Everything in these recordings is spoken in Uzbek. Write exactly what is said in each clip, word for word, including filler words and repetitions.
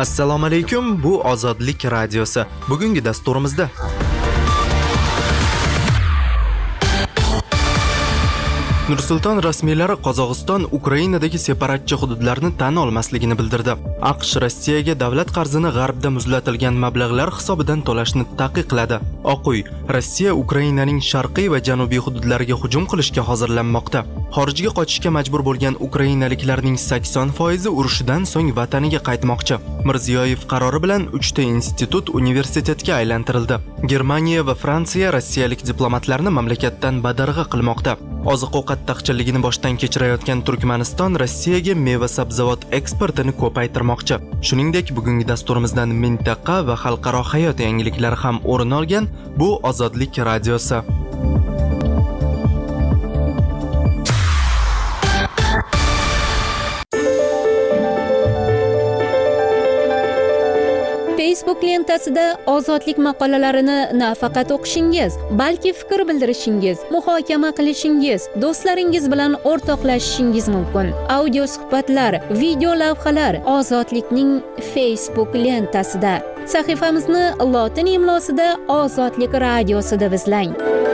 Assalomu alaykum, bu Ozodlik radiosi. Bugungi dasturimizda Nursulton rasmiylari Qozog'iston Ukrainadagi separatchi hududlarni tan olmasligini bildirdi. AQSh Rossiyaga davlat qarzini g'arbda muzlatilgan mablag'lar hisobidan to'lashni taqiqladi. Oq uy: Rossiya Ukrainaning sharqiy va janubiy hududlariga hujum qilishga hozirlanmoqda. Xorijga qochishga majbur bo'lgan ukrainaliklarning sakson foizi urushdan so'ng vataniga qaytmoqchi. Mirziyoyev qarori bilan uchta institut universitetga aylantirildi. Germaniya va Fransiya rossiyalik diplomatlarni mamlakatdan badarg'a qilmoqda. Oziq-ovqat taqchilligini boshdan kechirayotgan Turkmaniston Rossiyaga meva-sabzavot eksportini ko'paytirmoqchi. Shuningdek, bugungi dasturimizdan mintaqa va xalqaro hayot yangiliklari ham o'rin olgan. Bu Ozodlik radiosi. Facebook lentasida ozodlik maqolalarini nafaqat o'qishingiz, balki fikr bildirishingiz, muhokama qilishingiz, do'stlaringiz bilan o'rtoqlashishingiz mumkin. Audio suhbatlar, video lavhalar Ozodlikning Facebook lentasida. Sahifamizni lotin imlosida Ozodlik radiosida izlang.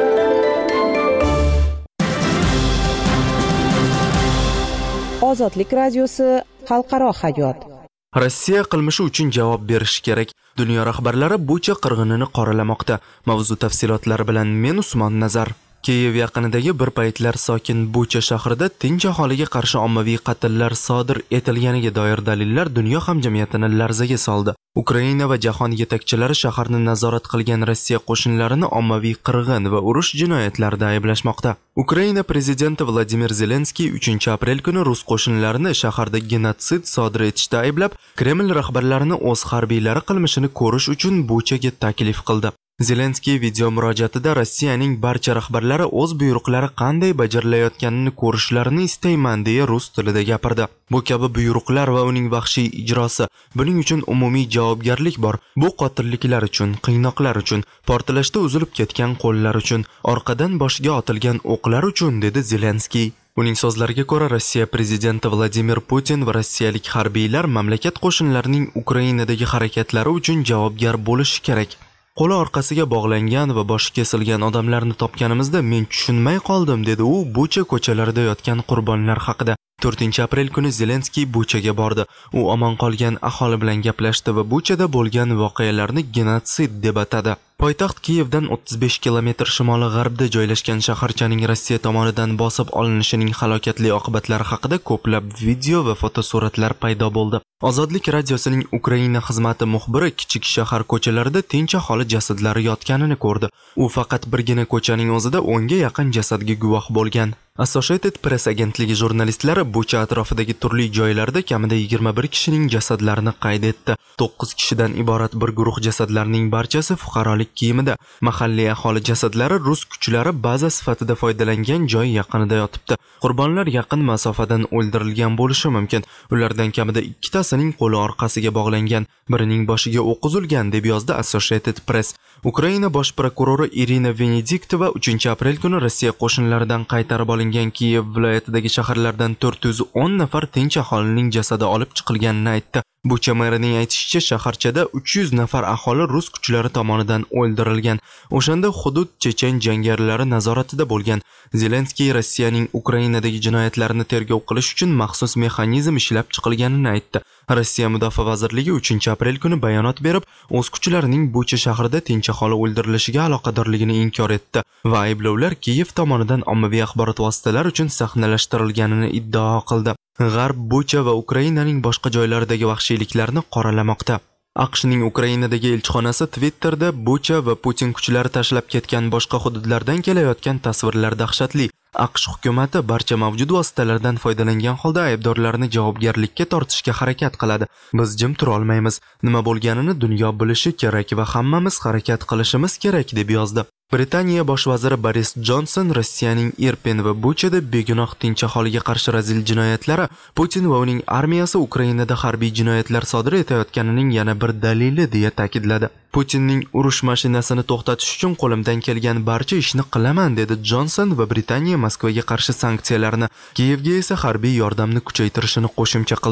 Ozodlik radiosi, xalqaro hayot. Rossiya qilmishi uchun javob berishi kerak. Dunyo rahbarlari Bucha qirg'inini qoralamoqda. Mavzu tafsilotlari bilan men Usmon Nazar. Kiyev yaqinidagi bir paytlar sokin Bucha shahrida tinch aholiga qarshi ommaviy qatllar sodir etilganiga doir dalillar dunyo hamjamiyatini larzaga soldi. Ukraina va jahon yetakchilari shaharni nazorat qilgan Rossiya qo'shinlarini ommaviy qirg'in va urush jinoyatlarida ayblashmoqda. Ukraina prezidenti Vladimir Zelenskiy uchinchi aprel kuni rus qo'shinlarini shaharda genotsid sodir etishda ayblab, Kreml rahbarlarini o'z harbiylari qilmishini ko'rish uchun Buchaga taklif qildi. Zelenskiy video murojaatida Rossiyaning barcha rahbarlari o'z buyruqlari qanday bajarilayotganini ko'rishlarini istayman deya rus tilida gapirdi. Bu kabi buyruqlar va uning vahshiy ijrosi, buning uchun umumiy javobgarlik bor. Bu qotilliklar uchun, qiynoqlar uchun, portlashda uzilib ketgan qo'llar uchun, orqadan boshiga otilgan o'qlar uchun, dedi Zelenskiy. Uning so'zlariga ko'ra, Rossiya prezidenti Vladimir Putin va rossiyalik harbiylar mamlakat qo'shinlarining Ukrainadagi harakatlari uchun javobgar bo'lishi kerak. Qo'li orqasiga bog'langan va boshi kesilgan odamlarni topganimizda men tushunmay qoldim, dedi u Bucha ko'chalarida yotgan qurbonlar haqida. to'rtinchi aprel kuni Zelenskiy Buchaga bordi. U omon qolgan aholi bilan gaplashdi va Buchada bo'lgan voqealarni genotsid deb atadi. Poytaxt Kiyevdan o'ttiz besh kilometr shimoli-g'arbda joylashgan shaharchaning Rossiya tomonidan bosib olinishining halokatli oqibatlari haqida ko'plab video va fotosuratlar paydo bo'ldi. Ozodlik radiosining Ukraina xizmati muxbiri kichik shahar ko'chalarida tinch aholi jasadlari yotganini ko'rdi. U faqat birgina ko'chaning o'zida o'nga yaqin jasadga guvoh bo'lgan. Associated Press agentligi jurnalistlari Bucha atrofidagi turli joylarda kamida yigirma bir kishining jasadlarini qayd etdi. to'qqiz kishidan iborat bir guruh jasadlarning barchasi fuqarolik kiyimida. Mahalliy aholi jasadlari rus kuchlari baza sifatida foydalangan joy yaqinida yotibdi. Qurbonlar yaqin masofadan o'ldirilgan bo'lishi mumkin. Ulardan kamida ikkitasining qo'li orqasiga bog'langan, birining boshiga o'q uzilgan, deb yozdi Associated Press. Ukraina bosh prokurori Irina Venediktova uchinchi aprel kuni Rossiya qo'shinlaridan qaytarib olingan Kiyev viloyatidagi shaharlardan to'rt yuz o'n nafar tinch aholining jasadi olib chiqilganini aytdi. Bucha merining aytishicha, shaharchada uch yuz nafar aholi rus kuchlari tomonidan o'ldirilgan. O'shanda hudud chechen jangarilari nazoratida bo'lgan. Zelenskiy Rossiyaning Ukrainadagi jinoyatlarini tergov qilish uchun maxsus mexanizm ishlab chiqilganini aytdi. Rossiya Mudofaa vazirligi uchinchi aprel kuni bayonot berib, o'z kuchlarining Bucha shahrida tinch aholi o'ldirilishiga aloqadorligini inkor etdi va ayblovlar Kiyev tomonidan ommaviy axborot vositalari uchun sahnalashtirilganini iddao qildi. G'arb Bucha va Ukrainaning boshqa joylaridagi vahshiyliklarni qoralamoqda. AQShning Ukrainadagi elchixonasi Twitterda Bucha va Putin kuchlari tashlab ketgan boshqa hududlardan kelayotgan tasvirlar dahshatli. AQSh hukumati barcha mavjud vositalardan foydalangan holda aybdorlarni javobgarlikka tortishga harakat qiladi. Biz jim tura olmaymiz. Nima bo'lganini dunyo bilishi kerak va hammamiz harakat qilishimiz kerak, deb yozdi. Britaniya bosh vaziri Boris Johnson Rossiyaning Irpin va Buchada begunoh tinch aholiga qarshi razil jinoyatlari Putin va uning armiyasi Ukrainada harbiy jinoyatlar sodir etayotganining yana bir dalili deya ta'kidladi. Putinning urush mashinasini to'xtatish uchun qo'limdan kelgan barcha ishni qilaman, dedi Johnson va Britaniya Moskvaga qarshi sanksiyalarni, Kiyevga esa harbiy yordamni kuchaytirishini qo'shimcha qildi.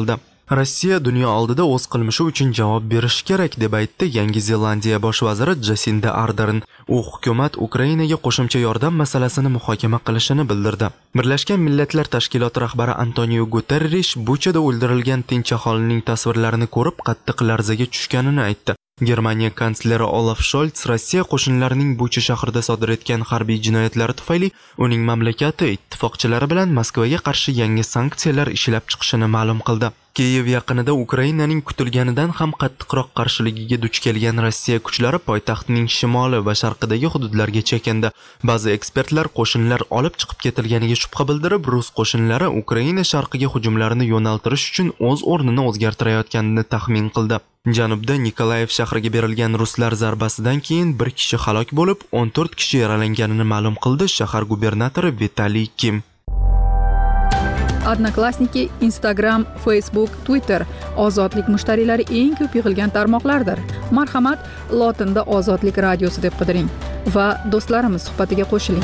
Rossiya dunyo oldida o'z qilmishi uchun javob berishi kerak deb aytdi Yangi Zelandiya bosh vaziri Jasinda Ardern. U hukumat Ukrainaga qo'shimcha yordam masalasini muhokama qilishini bildirdi. Birlashgan Millatlar Tashkiloti rahbari Antonio Guterrish Buchada o'ldirilgan tinch aholining tasvirlarini ko'rib qattiq larzaga tushganini aytdi. Germaniya kansleri Olaf Scholz Rossiya qo'shinlarining Bucha shahrida sodir etgan harbiy jinoyatlari tufayli uning mamlakati ittifoqchilari bilan Moskvaga qarshi yangi sanksiyalar ishlab chiqishini ma'lum qildi. Kiyev yaqinida Ukrainaning kutilganidan ham qattiqroq qarshiligiga duch kelgan Rossiya kuchlari poytaxtning shimoli va sharqidagi hududlarga chekindi. Ba'zi ekspertlar qo'shinlar olib chiqib ketilganiga shubha bildirib, rus qo'shinlari Ukraina sharqiga hujumlarini yo'naltirish uchun o'z o'rnini o'zgartirayotganini taxmin qildi. Janubda Nikolayev shahriga berilgan ruslar zarbasidan keyin bir kishi halok bo'lib, o'n to'rt kishi yaralanganini ma'lum qildi shahar gubernatori Vitaliy Kim. Odnoklassniki, Instagram, Facebook, Twitter ozodlik mushtariylari eng ko'p yig'ilgan tarmoqlardir. Marhamat, lotinda Ozodlik radiosi deb qidiring va do'stlarimiz suhbatiga qo'shiling.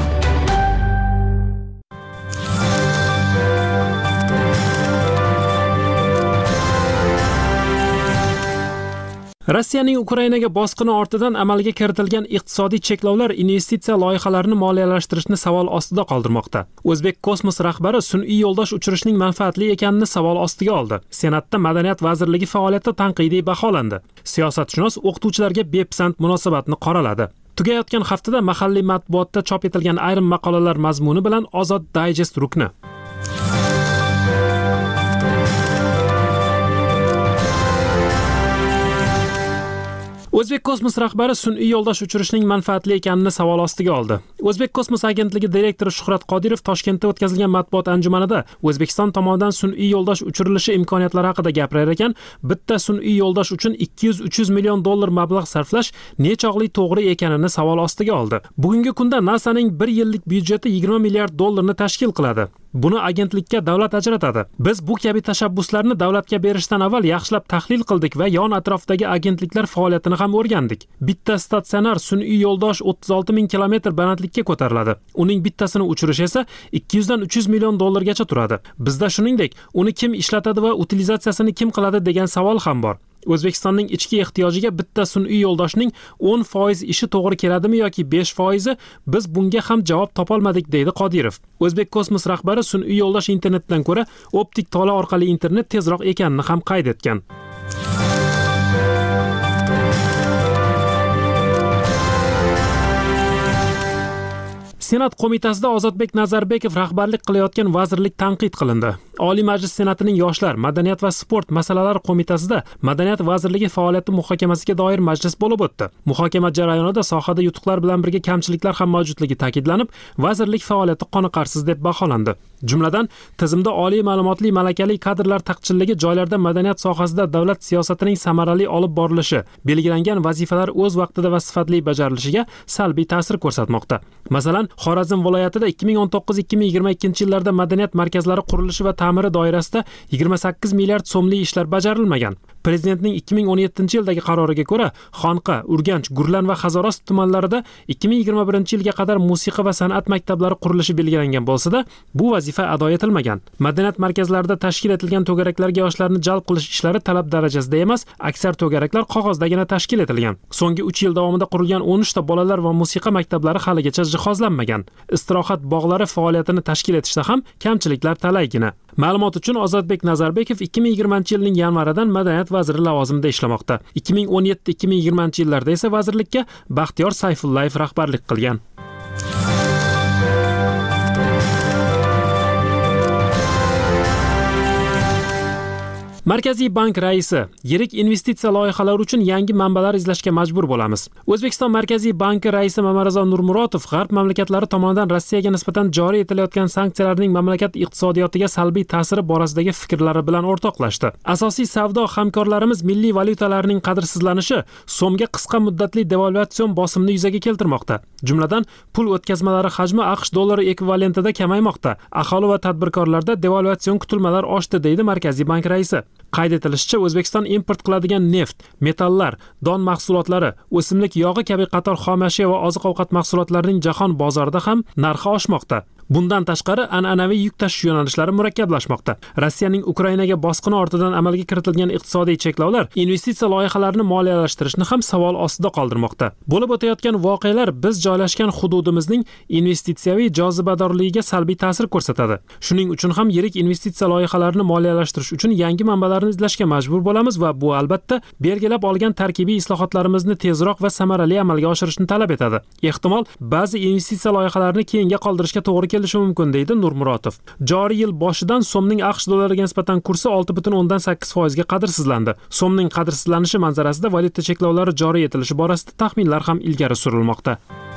Rossiyaning Ukrainaga bosqini ortidan amalga kiritilgan iqtisodiy cheklovlar investitsiya loyihalarini moliyalashtirishni savol ostida qoldirmoqda. O'zbek kosmos rahbari sun'iy yo'ldosh uchirishning manfaatli ekanini savol ostiga oldi. Senatda Madaniyat vazirligi faoliyati tanqidiy baholandi. Siyosatshunos o'qituvchilarga bepisand munosabatni qoraladi. Tugayotgan haftada mahalliy matbuotda chop etilgan ayrim maqolalar mazmuni bilan Ozod Digest rukni. O'zbek kosmos rahbari sun'iy yo'ldosh uchirishning manfaatli ekanini savol ostiga oldi. O'zbek kosmos agentligi direktori Shuhrat Qodirov Toshkentda o'tkazilgan matbuot anjumanida O'zbekiston tomonidan sun'iy yo'ldosh uchirilishi imkoniyatlari haqida gapirar ekan, bitta sun'iy yo'ldosh uchun ikki yuz uch yuz million dollar mablag' sarflash nechog'li to'g'ri ekanini savol ostiga oldi. Bugungi kunda NASAning bir yillik byudjeti yigirma milliard dollarni tashkil qiladi. Buni agentlikka davlat ajratadi. Biz bu kabi tashabbuslarni davlatga berishdan avval yaxshilab tahlil qildik va yon atrofdagi agentliklar faoliyatini ham o'rgandik. Bitta statsionar sun'iy yo'ldosh o'ttiz olti ming kilometr balandlikka ko'tariladi. Uning bittasini uchirish esa ikki yuz dan uch yuz million dollargacha turadi. Bizda shuningdek, uni kim ishlatadi va utilizatsiyasini kim qiladi degan savol ham bor. O'zbekistonning ichki ehtiyojiga bitta sun'iy yo'ldoshning o'n foiz ishi to'g'ri keladimi yoki besh foizi, biz bunga ham javob topolmadik, deydi Qodirov. O'zbek kosmos rahbari sun'iy yo'ldosh internetdan ko'ra optik tola orqali internet tezroq ekanini ham qayd etgan. Senat qo'mitasida Ozodbek Nazarbekov rahbarlik qilayotgan vazirlik tanqid qilindi. Oliy Majlis Senatining Yoshlar, Madaniyat va sport masalalari qo'mitasida Madaniyat vazirligi faoliyati muhokamasiga doir majlis bo'lib o'tdi. Muhokama jarayonida sohada yutuqlar bilan birga kamchiliklar ham mavjudligi ta'kidlanib, vazirlik faoliyati qoniqarsiz deb baholandi. Jumladan, tizimda oliy ma'lumotli malakali kadrlar taqchilligi, joylarda madaniyat sohasida davlat siyosatining samarali olib borilishi, belgilangan vazifalar o'z vaqtida va sifatli bajarilishiga salbiy ta'sir ko'rsatmoqda. Masalan, Xorazm viloyatida ikki ming o'n to'qqiz ikki ming yigirma ikkinchi yillarda madaniyat markazlari qurilishi va ta'miri doirasida yigirma sakkiz milliard so'mlik ishlar bajarilmagan. Prezidentning ikki ming o'n yettinchi yildagi qaroriga ko'ra, Xonqa, Urganch, Gurlan va Hazoros tumanlarida ikki ming yigirma birinchi yilga qadar musiqa va san'at maktablari qurilishi belgilangan bo'lsa-da, bu vazifa ado etilmagan. Madaniyat markazlarida tashkil etilgan to'garaklarga yoshlarni jalb qilish ishlari talab darajasida emas, aksar to'garaklar qog'ozdagina tashkil etilgan. So'nggi uch yil davomida qurilgan o'n uch ta bolalar va musiqa maktablari haligacha jihozlanmagan. Istirohat bog'lari faoliyatini tashkil etishda ham kamchiliklar talaygina. Ma'lumot uchun Ozodbek Nazarbekov ikki ming yigirmanchi yilning yanvaridan madaniyat vaziri lavozimida ishlamoqda. ikki ming o'n yetti ikki ming yigirmanchi yillarda esa vazirlikka Baxtiyor Sayfullayev rahbarlik qilgan. Markaziy bank raisi: yirik investitsiya loyihalari uchun yangi manbalar izlashga majbur bo'lamiz. O'zbekiston Markaziy banki raisi Mamarizo Nurmurotov g'arb mamlakatlari tomonidan Rossiyaga nisbatan joriy etilayotgan sanksiyalarning mamlakat iqtisodiyotiga salbiy ta'siri borasidagi fikrlari bilan o'rtoqlashdi. Asosiy savdo hamkorlarimiz milliy valyutalarining qadrsizlanishi so'mga qisqa muddatli devalvatsiyon bosimini yuzaga keltirmoqda. Jumladan, pul o'tkazmalari hajmi AQSh dollari ekvivalentida kamaymoqda. Aholi va tadbirkorlarda devalvatsion kutilmalar oshdi, deydi Markaziy bank raisi. Qayd etilishicha, O'zbekiston import qiladigan neft, metallar, don mahsulotlari, o'simlik yog'i kabi qator xomashyo va oziq-ovqat mahsulotlarining jahon bozorida ham narxi oshmoqda. Bundan tashqari an'anaviy yuk tashish yo'nalishlari murakkablashmoqda. Rossiyaning Ukrainaga bosqini ortidan amalga kiritilgan iqtisodiy cheklovlar investitsiya loyihalarini moliyalashtirishni ham savol ostida qoldirmoqda. Bo'lib o'tayotgan voqealar biz joylashgan hududimizning investitsiyaviy jozibadorligiga salbiy ta'sir ko'rsatadi. Shuning uchun ham yirik investitsiya loyihalarini moliyalashtirish uchun yangi manbalarni izlashga majbur bo'lamiz va bu albatta belgilab olgan tarkibiy islohotlarimizni tezroq va samarali amalga oshirishni talab etadi. Ehtimol ba'zi investitsiya loyihalarini keyinga qoldirishga to'g'ri kelishi mumkin, deydi Nurmuratov. Joriy yil boshidan so'mning AQSh dollariga nisbatan kursi olti butun o'ndan sakkiz foiz ga qadrsizlandi. So'mning qadrsizlanishi manzarasida valyuta cheklovlari joriy etilishi borasida taxminlar ham ilgari surilmoqda.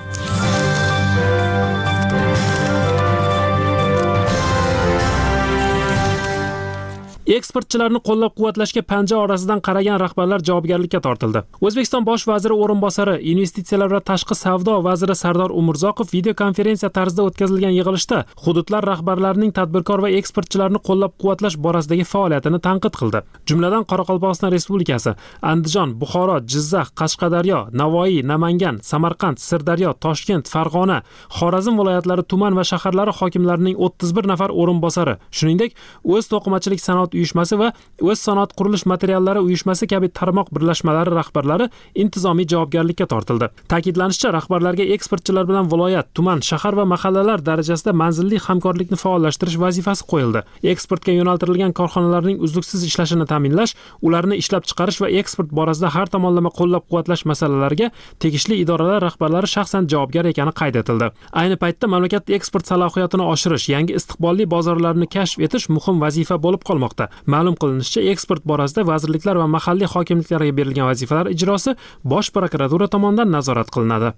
Eksportchilarni qo'llab-quvvatlashga panja orasidan qaragan rahbarlar javobgarlikka tortildi. O'zbekiston bosh vaziri o'rinbosari, investitsiyalar va tashqi savdo vaziri Sardor Umurzoqov video konferensiya tarzida o'tkazilgan yig'ilishda hududlar rahbarlarining tadbirkor va eksportchilarni qo'llab-quvvatlash borasidagi faoliyatini tanqid qildi. Jumladan Qoraqalpog'iston Respublikasi, Andijon, Buxoro, Jizzax, Qashqadaryo, Navoiy, Namangan, Samarqand, Sirdaryo, Toshkent, Farg'ona, Xorazm viloyatlari tuman va shaharlari hokimlarining o'ttiz bir nafar o'rinbosari, shuningdek, o'z to'qimachilik sanoat uyushmasi va o'z sanoat qurilish materiallari uyushmasi kabi tarmoq birlashmalari rahbarlari intizomiy javobgarlikka tortildi. Ta'kidlanishicha, rahbarlarga eksportchilar bilan viloyat, tuman, shahar va mahallalar darajasida manzilli hamkorlikni faollashtirish vazifasi qo'yildi. Eksportga yo'naltirilgan korxonalarning uzluksiz ishlashini ta'minlash, ularni ishlab chiqarish va eksport borasida har tomonlama qo'llab-quvvatlash masalalariga tegishli idoralar rahbarlari shaxsan javobgar ekani qayd etildi. Ayni paytda mamlakat eksport salohiyatini oshirish, yangi istiqbolli bozorlarni kashf etish muhim vazifa bo'lib qolmoqda. Ma'lum qilinishicha, eksport borasida vazirliklar va mahalliy hokimliklarga berilgan vazifalar ijrosi Bosh prokuratura tomonidan nazorat qilinadi.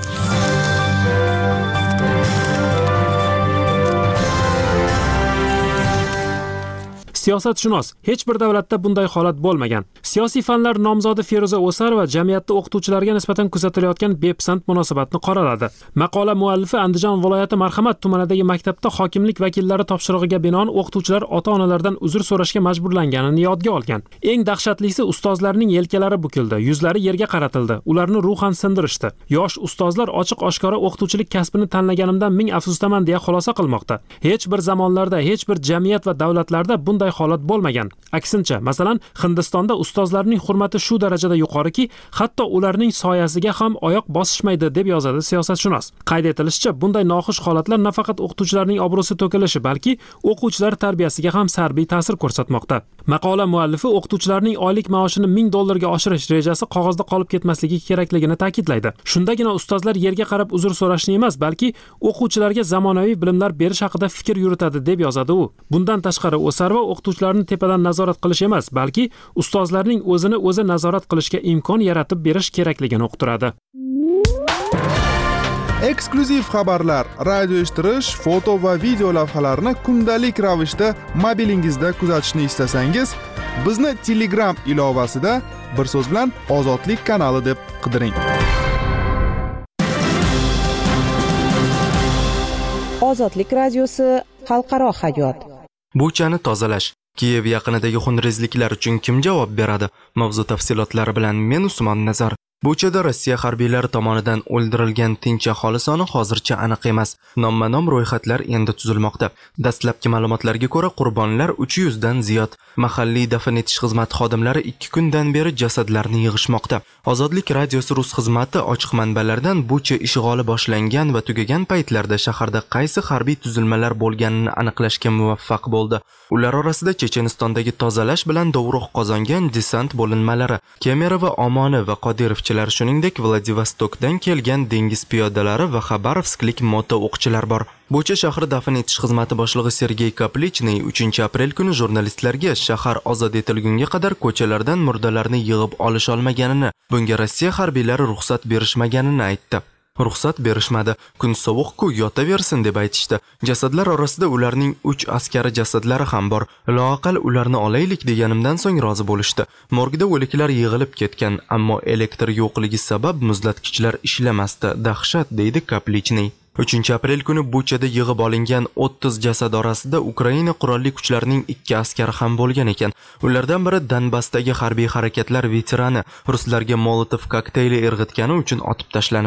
Siyosatshunos: hech bir davlatda bunday holat bo'lmagan. Siyosiy fanlar nomzodi Feruza O'sarova jamiyatda o'qituvchilarga nisbatan kuzatilayotgan bepisand munosabatni qoraladi. Maqola muallifi Andijon viloyati Marhamat tumanidagi maktabda hokimlik vakillari topshirig'iga binoan o'qituvchilar ota-onalardan uzr so'rashga majburlanganini yodga olgan. Eng dahshatlisi, ustozlarning yelkalari bukildi, yuzlari yerga qaratildi, ularni ruhan sindirishdi. Yosh ustozlar ochiq-oshkora o'qituvchilik kasbini tanlaganimdan ming afsusdaman deya xulosa qilmoqda. Hech bir zamonlarda, hech bir jamiyat va davlatlarda bunday holat bo'lmagan. Aksincha, masalan, Hindistonda ustozlarning hurmati shu darajada yuqoriki, hatto ularning soyasiga ham oyoq bosishmaydi, deb yozadi siyosatshunos. Qayd etilishicha, bunday noxush holatlar nafaqat o'qituvchilarning obro'si to'kilishi, balki o'quvchilar tarbiyasiga ham salbiy ta'sir ko'rsatmoqda. Maqola muallifi o'qituvchilarning oylik maoshini ming dollarga oshirish rejasi qog'ozda qolib ketmasligi kerakligini ta'kidlaydi. Shundagina ustozlar yerga qarab uzr so'rashni emas, balki o'quvchilarga zamonaviy bilimlar berish haqida fikr yuritadi, deb yozadi u. Bundan tashqari, O'sarova o'qituvchilarni tepadan nazorat qilish emas, balki ustozlarning o'zini o'zi nazorat qilishga imkon yaratib berish kerakligini uqtiradi. Eksklyuziv xabarlar, radio eshittirish, foto va video lavhalarni kundalik ravishda mobilingizda kuzatishni istasangiz, bizni Telegram ilovasida bir so'z bilan Ozodlik kanali deb qidiring. Ozodlik radiosi xalqaro hayot. Buchani tozalash. Kiyev yaqinidagi xunrezliklar uchun kim javob beradi? Mavzu tafsilotlari bilan men Usmon Nazar. Buchada Rossiya harbiylari tomonidan o'ldirilgan tinch aholi soni hozircha aniq emas. Nomma-nom ro'yxatlar endi tuzilmoqda. Dastlabki ma'lumotlarga ko'ra, qurbonlar uch yuz dan ziyod. Mahalliy dafn etish xizmati xodimlari ikki kundan beri jasadlarni yig'ishmoqda. Ozodlik radiosi rus xizmati ochiq manbalardan Bucha ishg'oli boshlangan va tugagan paytlarda shaharda qaysi harbiy tuzilmalar bo'lganini aniqlashga muvaffaq bo'ldi. Ular orasida Chechenistondagi tozalash bilan dovruq qozongan desant bo'linmalari, Kemera va Omoni va Qodirovchilar, shuningdek Vladivostokdan kelgan dengiz piyodalari va Xabarovsklik moto o'qchilar bor. Bucha shahri dafn etish xizmati boshlig'i Sergey Kaplichniy uchinchi aprel kuni jurnalistlarga shahar ozod etilgunga qadar ko'chalardan murdalarni yig'ib olish olmaganini, bunga Rossiya harbiylari ruxsat berishmaganini aytdi. Ruxsat berishmadi. Kun sovuq-ku, yotaversin deb aytishdi. Jasadlar orasida ularning uch askari jasadlari ham bor. Loaqal ularni olaylik deganimdan so'ng rozi bo'lishdi. Morgda o'liklar yig'ilib ketgan, ammo elektr yo'qligi sabab muzlatgichlar ishlamasdi. Dahshat, deydi Kaplichniy. uchinchi aprel kuni Buchada yig'ib olingan o'ttiz jasad orasida Ukraina qurolli kuchlarining ikki askari ham bo'lgan ekan. Ulardan biri Donbassdagi harbiy harakatlar veterani, ruslarga Molotov kokteyli irg'itgani uchun otib tashlanibdi.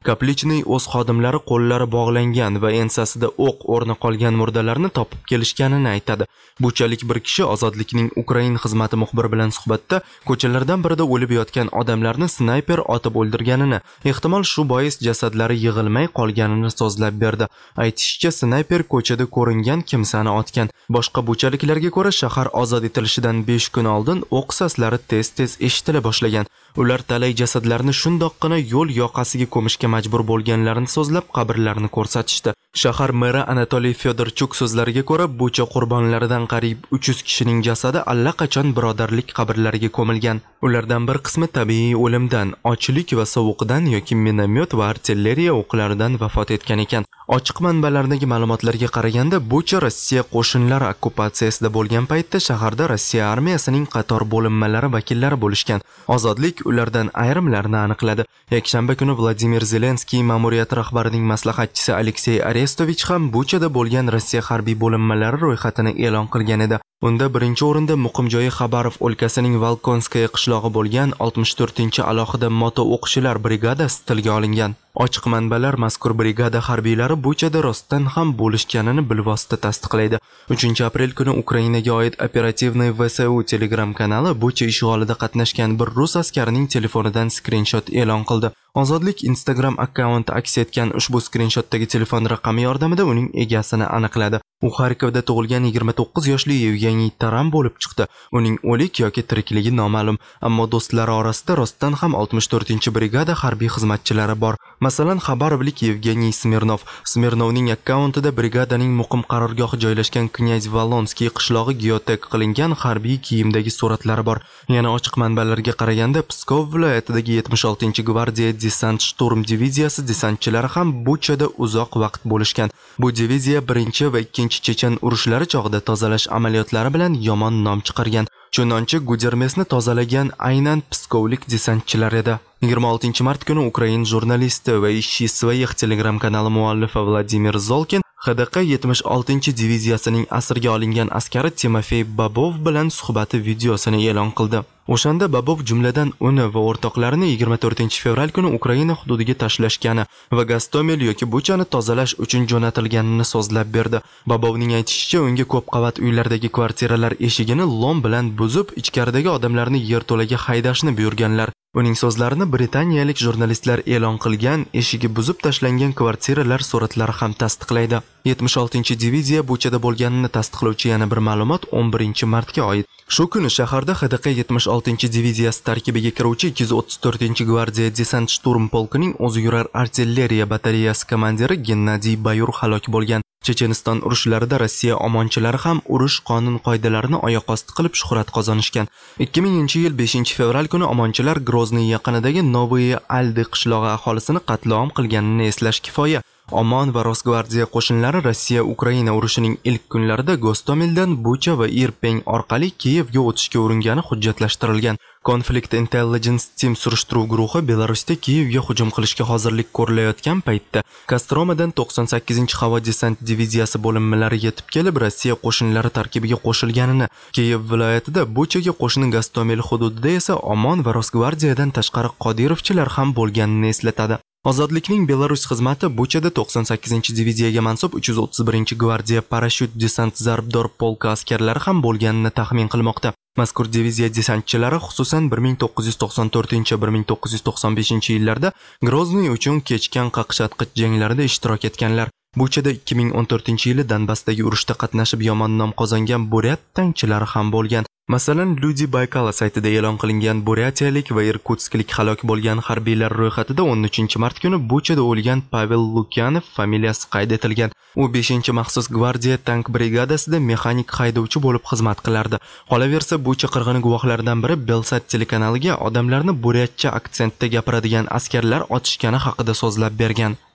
Kaplichniy o'z xodimlari qo'llari bog'langan va ensasida o'q o'rni qolgan murdalarni topib kelishganini aytadi. Buchalik bir kishi Ozodlikning Ukrain xizmati muxbiri bilan suhbatda ko'chalardan birida o'lib yotgan odamlarni snayper otib o'ldirganini, ehtimol shu bois jasadlari yig'ilmay qolganini so'zlab berdi. Aytishicha, snayper ko'chada ko'ringan kimsani otgan. Boshqa buchaliklarga ko'ra, shahar ozod etilishidan besh kun oldin o'q saslari tez-tez eshitila boshlagan. Ular talay jasadlarni shundoqqina yo'l yoqasiga ko'mishga majbur bo'lganlarini so'zlab, qabrlarni ko'rsatishdi. Shahar meri Anatoliy Fyodorchuk so'zlariga ko'ra, bucha qurbonlaridan qariyb uch yuz kishining jasadi allaqachon birodarlik qabrlariga ko'milgan. Ulardan bir qismi tabiiy o'limdan, ochlik va sovuqdan yoki minomyot va artilleriya o'qlaridan vafot etgan ekan. Ochiq manbalardagi ma'lumotlarga qaraganda, bucha Rossiya qo'shinlari okkupatsiyasida bo'lgan paytda shaharda Rossiya armiyasining qator bo'linmalari vakillari bo'lishgan. Ozodlik ulardan ayrimlarini aniqladi. Yakshanba kuni Vladimir Zelenskiy ma'muriyati rahbarining maslahatchisi Aleksey Arestovich ham buchada bo'lgan Rossiya harbiy bo'linmalari ro'yxatini e'lon qilgan edi. Unda birinchi o'rinda muqim joyi Xabarov o'lkasining Volkonskaya qishlog'i bo'lgan oltmish to'rtinchi alohida moto o'qchilar brigadasi tilga olingan. Ochiq manbalar mazkur brigada harbiylari buchada rostdan ham bo'lishganini bilvosita tasdiqlaydi. uchinchi aprel kuni Ukrainaga oid operativniy V S U Telegram kanali bucha ishg'olida qatnashgan bir rus askarining telefonidan skrinshot e'lon qildi. Ozodlik Instagram akkaunti aks etgan ushbu skrinshotdagi telefon raqami yordamida uning egasini aniqladi. U Xarkovda tug'ilgan yigirma to'qqiz yoshli Yevgeniy Taran bo'lib chiqdi. Uning o'lik yoki tirikligi noma'lum, ammo do'stlari orasida rostdan ham oltmish to'rtinchi brigada harbiy xizmatchilari bor. Masalan, Xabarovlik Yevgeniy Smirnov. Smirnovning akkauntida brigadaning muqim qarorgohi joylashgan Knyaz Valonskiy qishlog'i geotek qilingan harbiy kiyimdagi suratlari bor. Yana ochiq manbalarga qaraganda, Pskov viloyatidagi yetmish oltinchi gvardiya desant shturm diviziyasi desantchilari ham buchada uzoq vaqt bo'lishgan. Bu diviziya birinchi va ikkinchi Chechen urushlari chog'ida tozalash amaliyotlari bilan yomon nom chiqargan. Chunonchi Gudermesni tozalagan aynan pskovlik desantchilar edi. yigirma oltinchi mart kuni Ukrain jurnalisti va ishchi Svayix Telegram kanali muallifi Vladimir Zolkin X D Q yetmish oltinchi diviziyasining asirga olingan askari Timofey Babov bilan suhbati videosini e'lon qildi. O'shanda Babov jumladan uni va o'rtoqlarini yigirma to'rtinchi fevral kuni Ukraina hududiga tashlashgani va Gostomel yoki Buchani tozalash uchun jo'natilganini so'zlab berdi. Babovning aytishicha, unga ko'p qavat uylardagi kvartiralar eshigini lom bilan buzib, ichkaridagi odamlarni yerto'laga haydashni buyurganlar. Uning so'zlarini britaniyalik jurnalistlar e'lon qilgan eshigi buzib tashlangan kvartiralar suratlari ham tasdiqlaydi. yetmish oltinchi diviziya Buchada bo'lganini tasdiqlovchi yana bir ma'lumot o'n birinchi martga oid. Shu kuni shaharda X D Q yetmish oltinchi diviziyasi tarkibiga kiruvchi ikki yuz o'ttiz to'rtinchi gvardiya desant shturm polkining o'zi yurar artilleriya batareyasi komandiri Gennadiy Bayur halok bo'lgan. Checheniston urushlarida Rossiya omonchilari ham urush qonun qoidalarini oyoq osti qilib shuhrat qozonishgan. ikki minginchi yil beshinchi fevral kuni omonchilar Grozniy yaqinidagi Novoye Aldi qishlog'i aholisini qatl-om qilganini eslash kifoya. Omon va Rosgvardiya qo'shinlari Rossiya-Ukraina urushining ilk kunlarida Gostomeldan Bucha va Irpeng orqali Kiyevga o'tishga uringani hujjatlashtirilgan. Conflict Intelligence Team surishtiruv guruhi Belarusda Kiyevga hujum qilishga hozirlik ko'rilayotgan paytda Kostromadan to'qson sakkizinchi havo desant diviziyasi bo'linmalari yetib kelib, Rossiya qo'shinlari tarkibiga qo'shilganini, Kiyev viloyatida Buchaga qo'shni Gostomel hududida esa Omon va Rosgvardiyadan tashqari Qodirovchilar ham bo'lganini eslatadi. Ozodlikning Belarus xizmati Buchada to'qson sakkizinchi diviziyaga mansub uch yuz o'ttiz birinchi gvardiya parashyut desant zarbdor polka askarlari ham bo'lganini taxmin qilmoqda. Mazkur diviziya desantchilari xususan bir ming to'qqiz yuz to'qson to'rtinchi - bir ming to'qqiz yuz to'qson beshinchi yillarda Grozniy uchun kechgan qaqshatqich janglarida ishtirok etganlar. Buchada ikki ming o'n to'rtinchi yili Donbassdagi urushda qatnashib yomon nom qozongan Buryat tankchilari ham bo'lgan. Masalan, Люди Baykala saytida e'lon qilingan buryatiyalik va irkutsklik halok bo'lgan harbiylar ro'yxatida o'n uchinchi mart kuni Buchada o'lgan Pavel Lukyanov familiyasi qayd etilgan. U beshinchi maxsus gvardiya tank brigadasida mexanik haydovchi bo'lib xizmat qilardi. Qolaversa, Bucha qirg'ini guvohlaridan biri Belsat telekanaliga odamlarni buryatcha aksentda gapiradigan askarlar otishgani haqida so'zlab bergan.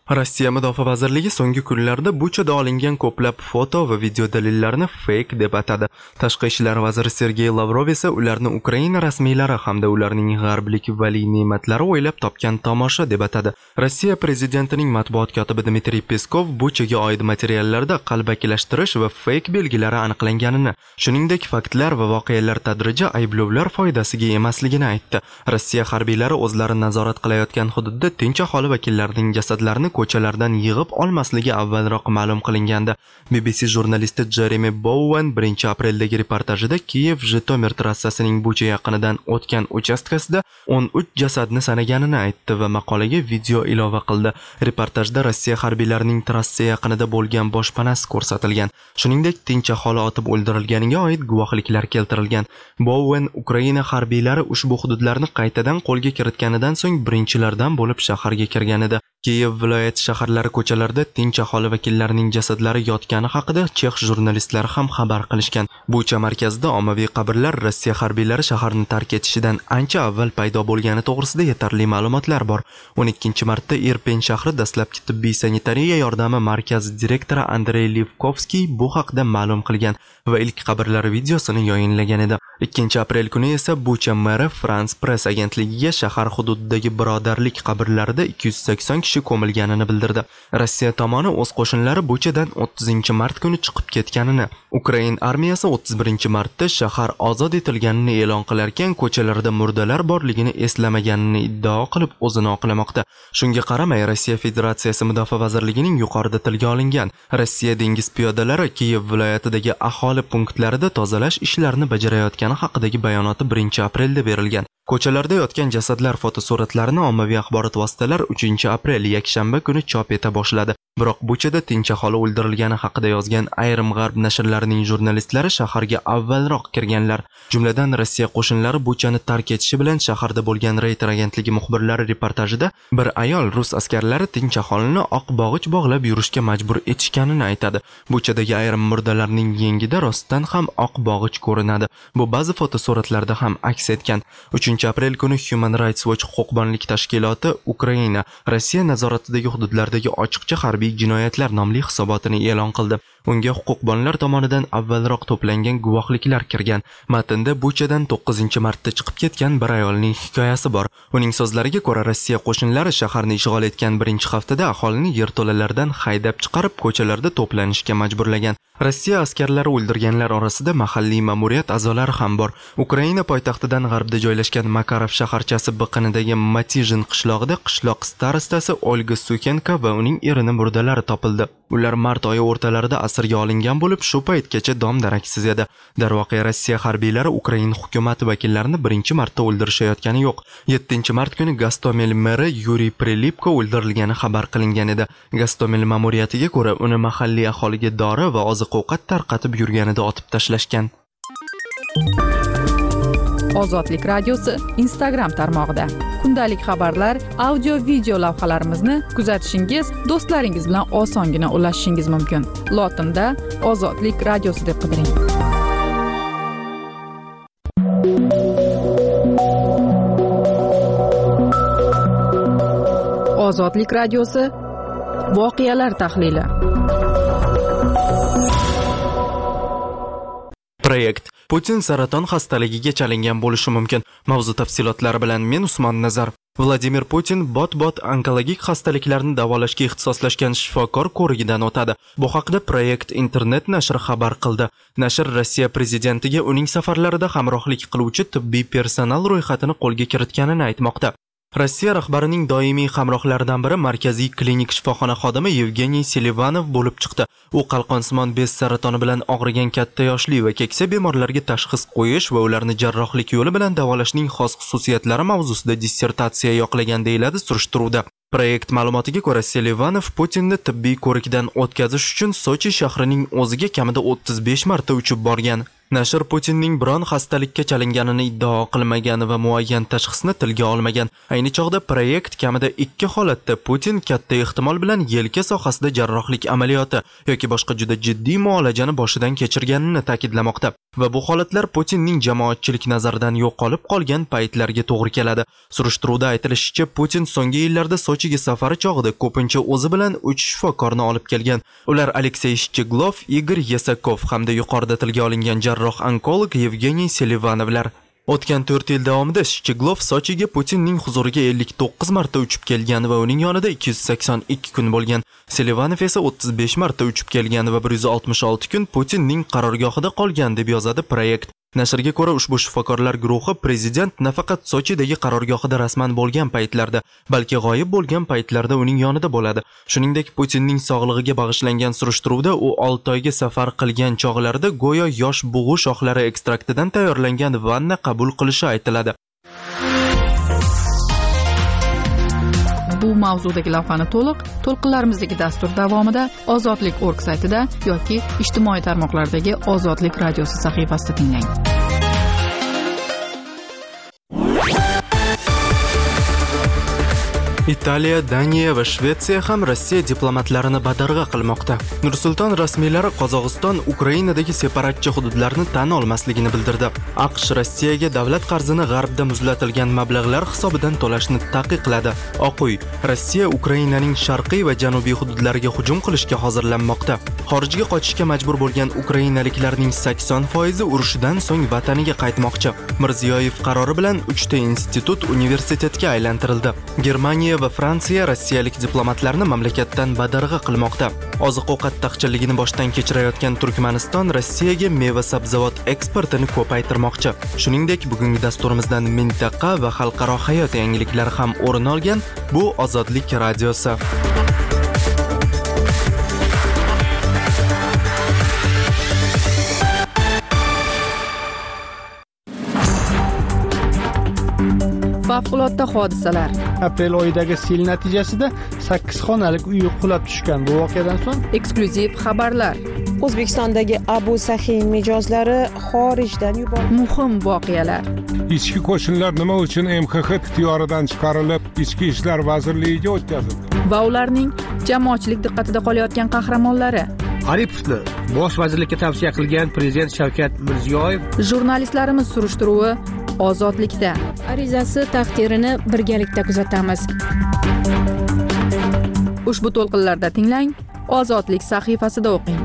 Rossiya Mudofaa vazirligi so'nggi kunlarda Buchada olingan ko'plab foto va video dalillarni fake deb atadi. Tashqi ishlar vaziri Sergey Lavrov esa ularni Ukraina rasmiylari hamda ularning g'arblik vali ne'matlari o'ylab topgan tomosha deb atadi. Rossiya prezidentining matbuot kotibi Dmitriy Peskov Buchaga oid materiallarda qalbakilashtirish va fake belgilari aniqlanganini, shuningdek faktlar va voqealar tadrijiy ayblovlar foydasiga emasligini aytdi. Rossiya harbiylari o'zlari nazorat qilayotgan hududda tinch aholi vakillarining jasadlarini ko'chalardan yig'ib olmasligi avvalroq ma'lum qilingandi. B B C jurnalisti Jeremy Bowen birinchi apreldagi reportajida Kiyev-Jitomer trassasining Bucha yaqinidan o'tgan uchastkasida o'n uch jasadni sanaganini aytdi va maqolaga video ilova qildi. Reportajda Rossiya harbiylarining trassa yaqinida bo'lgan boshpanasi ko'rsatilgan. Shuningdek, tinch aholi otib o'ldirilganiga oid guvohliklar keltirilgan. Bowen Ukraina harbiylari ushbu hududlarni qaytadan qo'lga kiritganidan so'ng birinchilardan bo'lib shaharga kirgan edi. Kiyev viloyat shaharlari ko'chalarida tinch aholi vakillarining jasadlari yotgani haqida chex jurnalistlari ham xabar qilishgan. Bucha markazida ommaviy qabrlar Rossiya harbiylari shaharni tark etishidan ancha avval paydo bo'lgani to'g'risida yetarli ma'lumotlar bor. o'n ikkinchi martda Irpin shahri dastlabki tibbiy sanitariya yordami markazi direktori Andrey Livkovskiy bu haqda ma'lum qilgan va ilk qabrlar videosini yayinlagan edi. ikkinchi aprel kuni esa Bucha meri France Press agentligiga shahar hududidagi birodarlik qabrlarida ikki yuz sakson kishi ko'milganini bildirdi. Rossiya tomoni o'z qo'shinlari Buchadan o'ttizinchi mart kuni chiqib ketganini, Ukraina armiyasi o'ttiz birinchi martda shahar ozod etilganini e'lon qilarkan, ko'chalarda murdalar borligini eslamaganini iddao qilib o'zini oqlamoqda. Shunga qaramay, Rossiya Federatsiyasi Mudofaa vazirligining yuqorida tilga olingan Rossiya dengiz piyodalari Kiyev viloyatidagi aholi punktlarida tozalash ishlarini bajarayotgani haqidagi bayonoti birinchi aprelda berilgan. Ko'chalarda yotgan jasadlar fotosuratlarini ommaviy axborot vositalari uchinchi aprel yakshanba kuni chop eta boshladi. Biroq Buchada tinch aholi o'ldirilgani haqida yozgan ayrim g'arb nashrlarining jurnalistlari shaharga avvalroq kirganlar. Jumladan Rossiya qo'shinlari Buchani tark etishi bilan shaharda bo'lgan Reuters agentligi muxbirlari reportajida bir ayol rus askarlari tinch aholini oq bog'ich bog'lab yurishga majbur etishganini aytadi. Buchadagi ayrim murdalarning yengida rostdan ham oq bog'ich ko'rinadi. Bu ba'zi fotosuratlarda ham aks etgan. uchinchi aprel kuni Human Rights Watch huquqbonlik tashkiloti Ukraina Rossiya nazoratidagi hududlardagi ochiqcha harbiy jinoyatlar nomli hisobotini e'lon qildi. Unga huquqbonlar tomonidan avvalroq to'plangan guvohliklar kirgan. Matnda Buchadan to'qqizinchi martda chiqib ketgan bir ayolning hikoyasi bor. Uning so'zlariga ko'ra, Rossiya qo'shinlari shaharni ishg'ol etgan birinchi haftada aholini yerto'lalardan haydab chiqarib ko'chalarda to'planishga majburlagan. Rossiya askarlari o'ldirganlar orasida mahalliy ma'muriyat a'zolari ham bor. Ukraina poytaxtidan g'arbda joylashgan Makarov shaharchasi biqinidagi Matijin qishlog'ida qishloq starostasi Olga Sukenka va uning erining murdalari topildi. Ular mart oyi o'rtalarida asirga olingan bo'lib, shu paytgacha dom-daraksiz edi. Darvoqe Rossiya harbiylari Ukraina hukumati vakillarini birinchi martda o'ldirishayotgani yo'q. yettinchi mart kuni Gostomel meri Yuriy Prilipko o'ldirilgani xabar qilingan edi. Gostomel ma'muriyatiga ko'ra, uni mahalliy aholiga dori va oziq-ovqat tarqatib yurganida otib tashlashgan. Ozodlik radiosi Instagram tarmog'ida kundalik xabarlar, audio video lavhalarimizni kuzatishingiz, do'stlaringiz bilan osongina ulashishingiz mumkin. Lotinda Ozodlik radiosi deb qidiring. Ozodlik radiosi voqealar tahlili. Proyekt Putin saraton xastaligiga chalingan bo'lishi mumkin. Mavzu tafsilotlari bilan men Usmon Nazar. Vladimir Putin bot-bot onkologik xastaliklarni davolashga ixtisoslashgan shifokor ko'rigidan o'tadi. Bu haqda Proyekt internet nashri xabar qildi. Nashr Rossiya prezidentiga uning safarlarida hamrohlik qiluvchi tibbiy personal ro'yxatini qo'lga kiritganini aytmoqda. Rossiya rahbarining doimiy hamrohlaridan biri markaziy klinik shifoxona xodimi Yevgeniy Selivanov bo'lib chiqdi. U qalqonsimon bez saratoni bilan og'rigan katta yoshli va keksa bemorlarga tashxis qo'yish va ularni jarrohlik yo'li bilan davolashning xos xususiyatlari mavzusida dissertatsiya yoqlagan deyiladi surishtiruvda. Proyekt ma'lumotiga ko'ra, Selivanov Putinni tibbiy ko'rikdan o'tkazish uchun Sochi shahrining o'ziga kamida o'ttiz besh marta uchib borgan. Nashr Putinning biron xastalikka chalinganini iddao qilmagan va muayyan tashxisni tilga olmagan. Ayni chog'da Proyekt kamida ikki holatda Putin katta ehtimol bilan yelka sohasida jarrohlik amaliyoti yoki boshqa juda jiddiy muolajani boshidan kechirganini ta'kidlamoqda. va bu holatlar Putinning jamoatchilik nazaridan yo'qolib qolgan paytlarga to'g'ri keladi. Surishtiruvda aytilishicha, Putin so'nggi yillarda Sochiga safari chog'ida ko'pincha o'zi bilan uch shifokorni olib kelgan. Ular Aleksey Shcheglov, Igor Yesakov hamda yuqorida tilga olingan jarroh-onkolog Yevgeniy Selivanovlar. O'tgan to'rt yil davomida Shcheglov Sochiga Putinning huzuriga ellik to'qqiz marta uchib kelgan va uning yonida ikki yuz sakson ikki kun bo'lgan. Selivanov esa o'ttiz besh marta uchib kelgan va bir yuz oltmish olti kun Putinning qarorgohida qolgan deb yozadi Proyekt. Nashrga ko'ra, ushbu shifokorlar guruhi prezident nafaqat Sochidagi qarorgohida rasman bo'lgan paytlarda, balki g'oyib bo'lgan paytlarda uning yonida bo'ladi. Shuningdek, Putinning sog'lig'iga bag'ishlangan surishtiruvda u olti oyga safar qilgan chog'larida go'yo yosh bug'u shoxlari ekstraktidan tayyorlangan vanna qabul qilishi aytiladi. Bu mavzudagi lavhani to'liq to'lqinlarimizdagi dastur davomida Ozodlik nokta org saytida yoki ijtimoiy tarmoqlardagi Ozodlik radiosi sahifasida tinglang. Italiya, Daniya va Shvetsiya ham Rossiya diplomatlarini badarg'a qilmoqda. Nursulton rasmiylari Qozog'iston Ukrainadagi separatchi hududlarni tan olmasligini bildirdi. AQSh Rossiyaga davlat qarzini g'arbda muzlatilgan mablag'lar hisobidan to'lashni taqiqladi. Oq uy: Rossiya Ukrainaning sharqiy va janubiy hududlariga hujum qilishga hozirlanmoqda. Xorijga qochishga majbur bo'lgan ukrainaliklarning sakson foizi urushdan so'ng vataniga qaytmoqchi. Mirziyoyev qarori bilan uchta institut universitetga aylantirildi. Germaniya va Fransiya rossiyalik diplomatlarni mamlakatdan badarg'a qilmoqda. Oziq-ovqat taqchilligini boshdan kechirayotgan Turkmaniston Rossiyaga meva-sabzavot eksportini ko'paytirmoqchi. Shuningdek, bugungi dasturimizdan mintaqa va xalqaro hayot yangiliklari ham o'rin olgan. Bu Ozodlik radiosi. Favqulodda hodisalar. Aprel oyidagi sel natijasida sakkiz xonalik uy qulab tushgan. Bu voqeadan so'ng eksklyuziv xabarlar. O'zbekistondagi Abu Sahiy mijozlari xorijdan yuborildi. Muhim voqealar. Ichki qo'shinlar nima uchun M X X ixtiyoridan chiqarilib, Ichki ishlar vazirligiga o'tkazildi? Va ularning jamoatchilik diqqatida qolayotgan qahramonlari. Aripovni bosh vazirlikka tavsiya qilgan prezident Shavkat Mirziyoyev. Jurnalistlarimiz surishtiruvi Ozodlikda. Arizasi taqdirini birgalikda kuzatamiz. Ushbu to'lqinlarda tinglang, Ozodlik sahifasida o'qing.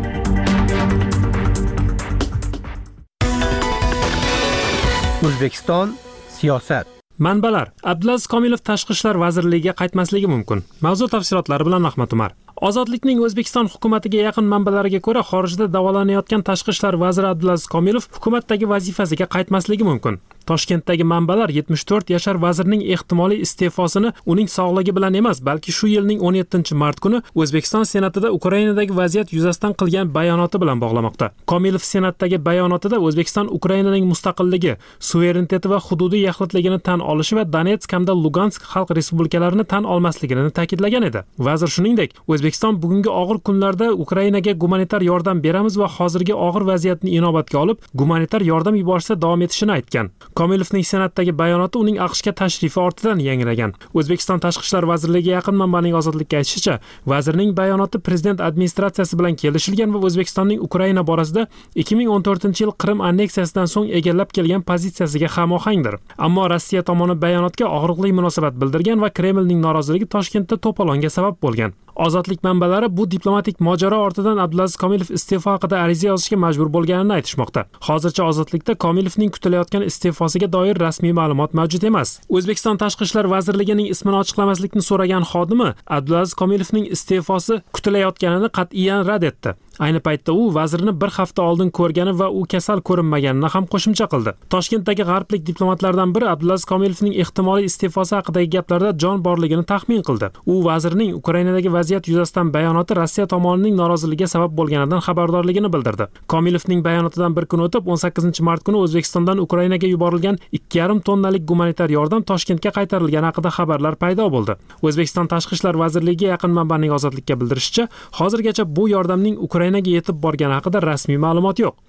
O'zbekiston siyosat. Manbalar: Abdulaziz Komilov Tashqi ishlar vazirligiga qaytmasligi mumkin. Mavzu tafsilotlari bilan Ahmad Umar. Ozodlikning O'zbekiston hukumatiga yaqin manbalariga ko'ra, xorijda davolanayotgan Tashqi ishlar vaziri Abdulaziz Komilov hukumatdagi vazifasiga qaytmasligi mumkin. Toshkentdagi manbalar yetmish to'rt yashar vazirning ehtimoliy iste'fosini uning sog'ligi bilan emas, balki shu yilning o'n yettinchi mart kuni O'zbekiston Senatida Ukrainadagi vaziyat yuzasidan qilgan bayonoti bilan bog'lamoqda. Komilov Senatdagi bayonotida O'zbekiston Ukrainaning mustaqilligi, suvereniteti va hududiy yaxlitligini tan olishi va Donetsk hamda Lugansk xalq respublikalarini tan olmasligini ta'kidlagan edi. Vazir shuningdek, O'zbekiston bugungi og'ir kunlarda Ukrainaga gumanitar yordam beramiz va hozirgi og'ir vaziyatni inobatga olib, gumanitar yordam yuborishda davom etishini aytgan. Komilovning Senatdagi bayonoti uning AQShga tashrifi ortidan yangragan. O'zbekiston Tashqi ishlar vazirligiga yaqin manbaning Ozodlikka aytishicha, vazirning bayonoti prezident administratsiyasi bilan kelishilgan va O'zbekistonning Ukraina borasida ikki ming o'n to'rtinchi yil Qrim anneksiyasidan so'ng egallab kelgan pozitsiyasiga hamohangdir. Ammo Rossiya tomoni bayonotga og'riqli munosabat bildirgan va Kremlning noroziligi Toshkentda to'polonga sabab bo'lgan. Ozodlik manbalari bu diplomatik mojaro ortidan Abdulaziz Komilov iste'fo haqida ariza yozishga majbur bo'lganini aytishmoqda. Hozircha Ozodlikda Komilovning kutilayotgan iste'fosiga doir rasmiy ma'lumot mavjud emas. O'zbekiston Tashqi ishlar vazirligining ismini ochiqlamaslikni so'ragan xodimi Abdulaziz Komilovning iste'fosi kutilayotganini qat'iyan rad etdi. Ayni paytda u vazirni bir hafta oldin ko'rgani va u kasal ko'rinmaganini ham qo'shimcha qildi. Toshkentdagi g'arblik diplomatlardan biri Abdulaziz Komilovning ehtimoliy iste'fosi haqidagi gaplarda jon borligini taxmin qildi. U vazirning Ukrainadagi vaziyat yuzasidan bayonoti Rossiya tomonining noroziligiga sabab bo'lganidan xabardorligini bildirdi. Komilovning bayonotidan bir kun o'tib o'n sakkizinchi mart kuni O'zbekistondan Ukrainaga yuborilgan ikki yarim tonnalik gumanitar yordam Toshkentga qaytarilgani haqida xabarlar paydo bo'ldi. O'zbekiston Tashqi ishlar vazirligiga yaqin manbaning Ozodlikka bildirishicha, hozirgacha bu yordamning Ukrainaga yetib borgani haqida rasmiy ma'lumot yo'q.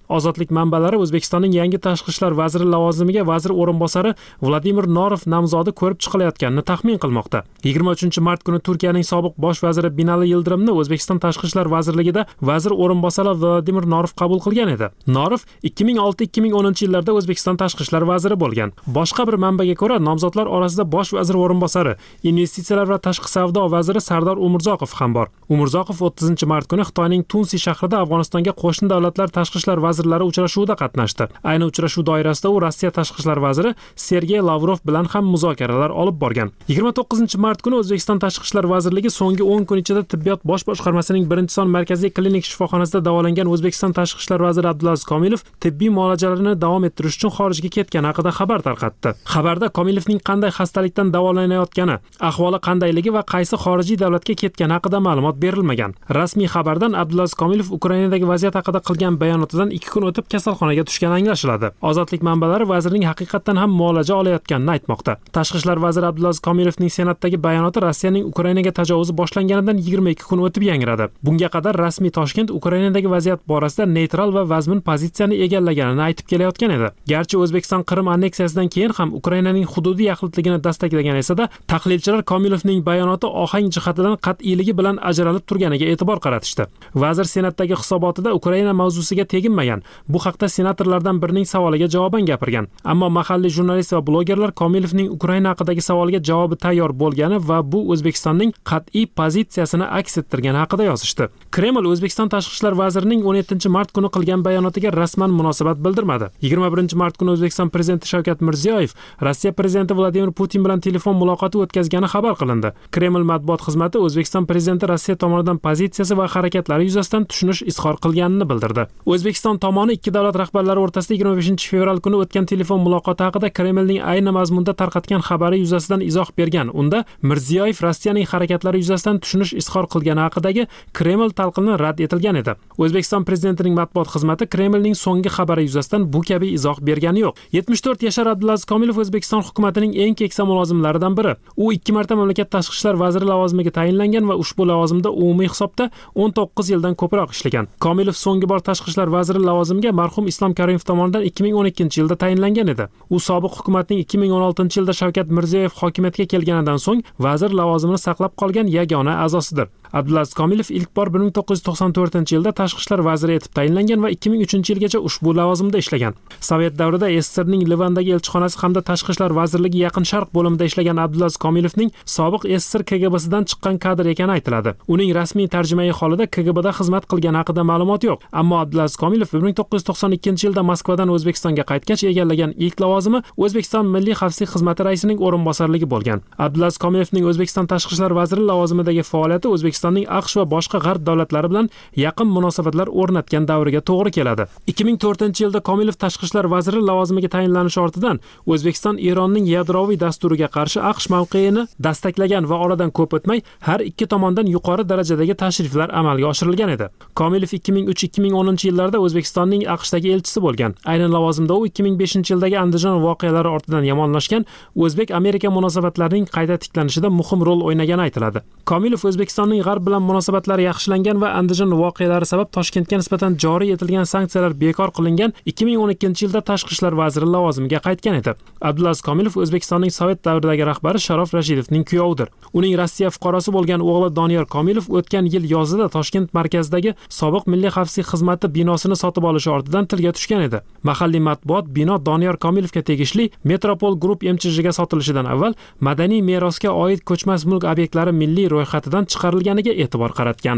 Ozodlik manbalari O'zbekistonning yangi tashqi ishlar vaziri lavozimiga vazir o'rinbosari Vladimir Norov nomzodi ko'rib chiqilayotganini taxmin qilmoqda. yigirma uchinchi mart kuni Turkiyaning sobiq bosh vaziri Binali Yildirimni O'zbekiston tashqi ishlar vazirligida vazir o'rinbosari Vladimir Norov qabul qilgan edi. Norov ikki ming olti ikki ming o'ninchi yillarda O'zbekiston tashqi ishlar vaziri bo'lgan. Boshqa bir manbaga ko'ra, nomzodlar orasida bosh vazir o'rinbosari, investitsiyalar va tashqi savdo vaziri Sardor Umurzoqov ham bor. Umurzoqov o'ttizinchi mart kuni Xitoyning Tunsi shahrida Afg'onistonga qo'shni davlatlar tashqi ishlar vazirlari uchrashuvida qatnashdi. Ayni uchrashuv doirasida u Rossiya tashqi ishlar vaziri Sergey Lavrov bilan ham muzokaralar olib borgan. yigirma to'qqizinchi mart kuni O'zbekiston tashqi ishlar vazirligi so'nggi o'n kun ichida tibbiyot bosh boshqarmasining birinchi son markaziy klinik shifoxonasida davolangan O'zbekiston tashqi ishlar vaziri Abdulaziz Komilov tibbiy muolajalarini davom ettirish uchun xorijga ketgani haqida xabar tarqatdi. Xabarda Komilovning qanday xastalikdan davolanayotgani, ahvoli qandayligi va qaysi xorijiy davlatga ketgani haqida ma'lumot berilmagan. Rasmiy xabardan Abdulaziz Komilov Ukrainadagi vaziyat haqida qilgan bayonotidan ikki kun o'tib kasalxonaga tushgani anglashiladi. Ozodlik manbalari vazirning haqiqatan ham muolaja olayotganini aytmoqda. Tashqi ishlar vaziri Abdulaziz Komilovning Senatdagi bayonoti Rossiyaning Ukrainaga tajovuzi boshlanganidan yigirma ikki kun o'tib yangradi. Bunga qadar rasmiy Toshkent Ukrainadagi vaziyat borasida neytral va vazmin pozitsiyani egallaganini aytib kelayotgan edi. Garchi O'zbekiston Qrim anneksiyasidan keyin ham Ukrainaning hududiy yaxlitligini dastaklagan esa-da, tahlilchilar Komilovning bayonoti ohang jihatidan qat'iyligi bilan ajralib turganiga e'tibor qaratishdi. Vazir Senatdagi hisobotida Ukraina mavzusiga teginmagan. Bu haqda senatorlardan birining savoliga javoban gapirgan. Ammo mahalliy jurnalist va blogerlar Komilovning Ukraina haqidagi savoliga javobi tayyor bo'lgani va bu O'zbekistonning qat'iy pozitsiyasini aks ettirgani haqida yozishdi. Kreml O'zbekiston tashqi ishlar vazirining o'n yettinchi mart kuni qilgan bayonotiga rasman munosabat bildirmadi. yigirma birinchi mart kuni O'zbekiston prezidenti Shavkat Mirziyoyev Rossiya prezidenti Vladimir Putin bilan telefon muloqoti o'tkazgani xabar qilindi. Kreml matbuot xizmati O'zbekiston prezidenti Rossiya tomonidan pozitsiyasi va harakatlari yuzasidan tushunish izhor qilganini bildirdi. O'zbekiston tomoni ikki davlat rahbarlari o'rtasida yigirma beshinchi fevral kuni o'tgan telefon muloqoti haqida Kremlning ayni mazmunda tarqatgan xabari yuzasidan izoh bergan. Unda Mirziyoyev Rossiyaning harakatlari yuzasidan tushunish izhor qilgani haqidagi Kreml talqini rad etilgan edi. O'zbekiston prezidentining matbuot xizmati Kremlning so'nggi xabari yuzasidan bu kabi izoh bergani yo'q. yetmish to'rt yashar Abdulaziz Komilov O'zbekiston hukumatining eng keksa mulozimlaridan biri. U ikki marta mamlakat tashqi ishlar vaziri lavozimiga tayinlangan va ushbu lavozimda umumiy hisobda o'n to'qqiz yildan ko'proq ishlagan. Komilov so'nggi bor tashqi ishlar vaziri lavozimiga marhum Islom Karimov tomonidan ikki ming o'n ikkinchi yilda tayinlangan edi. U sobiq hukumatning ikki ming o'n oltinchi yilda Shavkat Mirziyoyev hokimiyatga kelganidan so'ng vazir lavozimini saqlab qolgan yagona a'zosidir. Abdulaziz Komilov ilk bor bir ming to'qqiz yuz to'qson to'rtinchi yilda tashqi ishlar vaziri etib tayinlangan va ikki ming uchinchi yilgacha ushbu lavozimda ishlagan. Sovet davrida S S R ning Livandagi elchixonasi hamda tashqi ishlar vazirligi Yaqin Sharq bo'limida ishlagan Abdulaziz Komilovning sobiq S S R K G B sidan chiqqan kadr ekani aytiladi. Uning rasmiy tarjimai holida K G B da xizmat qilgani haqida ma'lumot yo'q. Ammo Abdulaziz Komilov bir ming to'qqiz yuz to'qson ikkinchi yilda Moskvadan O'zbekistonga qaytgach egallagan ilk lavozimi O'zbekiston Milliy xavfsizlik xizmati raisining o'rinbosarligi bo'lgan. Abdulaziz Komilovning O'zbekiston tashqi ishlar vaziri lavozimidagi faoliyati O'zbekistonning AQSh va boshqa g'arb davlatlari bilan yaqin munosabatlar o'rnatgan davriga to'g'ri keladi. ikki ming to'rtinchi yilda Komilov tashqi ishlar vaziri lavozimiga tayinlanishi ortidan O'zbekiston Eronning yadroviy dasturiga qarshi AQSh mavqeini dastaklagan va oradan ko'p o'tmay har ikki tomondan yuqori darajadagi tashriflar amalga oshirilgan edi. Komilov ikki ming uch ikki ming o'ninchi yillarda O'zbekistonning AQShdagi elchisi bo'lgan. Aynan lavozimda u ikki ming beshinchi yildagi Andijon voqealari ortidan yomonlashgan O'zbek-Amerika munosabatlarining qayta tiklanishida muhim rol o'ynagani aytiladi. Komilov O'zbekistonning g'arb bilan munosabatlari yaxshilangan va Andijon voqealari sabab Toshkentga nisbatan joriy etilgan sanksiyalar bekor qilingan ikki ming o'n ikkinchi yilda tashqi ishlar vaziri lavozimiga qaytgan edi. Abdulaziz Komilov O'zbekistonning Sovet davridagi rahbari Sharof Rashidovning kuyovidir. Uning Rossiya fuqarosi bo'lgan o'g'li Doniyor Komilov o'tgan yil yozida Toshkent markazidagi sobiq Milliy xavfsizlik xizmati binosini sotib olishi ortidan tilga tushgan edi. Mahalliy matbuot bino Doniyor Komilovga tegishli Metropol Group M Ch J ga sotilishidan avval madaniy merosga oid ko'chmas mulk obyektlari milliy ro'yxatidan chiqarilganiga e'tibor qaratgan.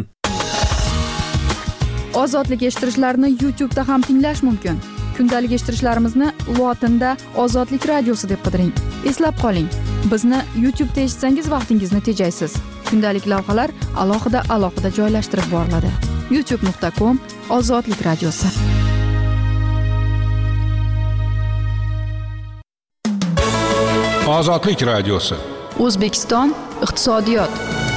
Ozodlik eshittirishlarni YouTube da ham tinglash mumkin. Kundalik eshittirishlarimizni lotinda Ozodlik radiosi deb qidiring. Eslab qoling, bizni YouTube da eshitsangiz vaqtingizni tejaysiz. Kundalik lavhalar alohida alohida joylashtirib boriladi. youtube nuqta com Ozodlik radiosi. Ozodlik radiosi. O'zbekiston iqtisodiyot.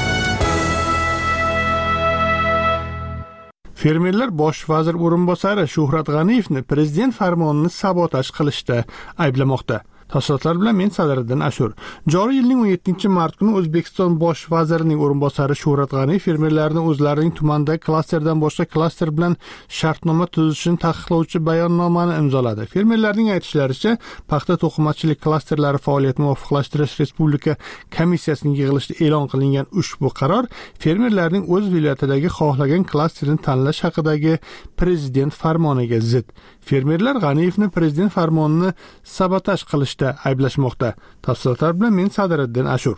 Fermerlar bosh vazir o'rinbosari Shuhrat G'aniyevni prezident farmonini sabotaj qilishda ayblamoqda. Tafsilotlar bilan men Sadiriddin Ashur. Joriy yilning o'n yettinchi mart kuni O'zbekiston bosh vazirining o'rinbosari Shuhrat G'aniyev fermerlarning o'zlarining tumandagi klasterdan boshqa klaster bilan shartnoma tuzishini taqiqlovchi bayonnomani imzoladi. Fermerlarning aytishlaricha, paxta to'qimachilik klasterlari faoliyatini muvofiqlashtirish Respublika komissiyasining yig'ilishida e'lon qilingan ushbu qaror fermerlarning o'z viloyatidagi xohlagan klasterini tanlash haqidagi prezident farmoniga zid. Fermerlar G'aniyevni prezident farmonini sabotaj qilishda ayblashmoqda. Tafsilotlar bilan men Sadiriddin Ashur.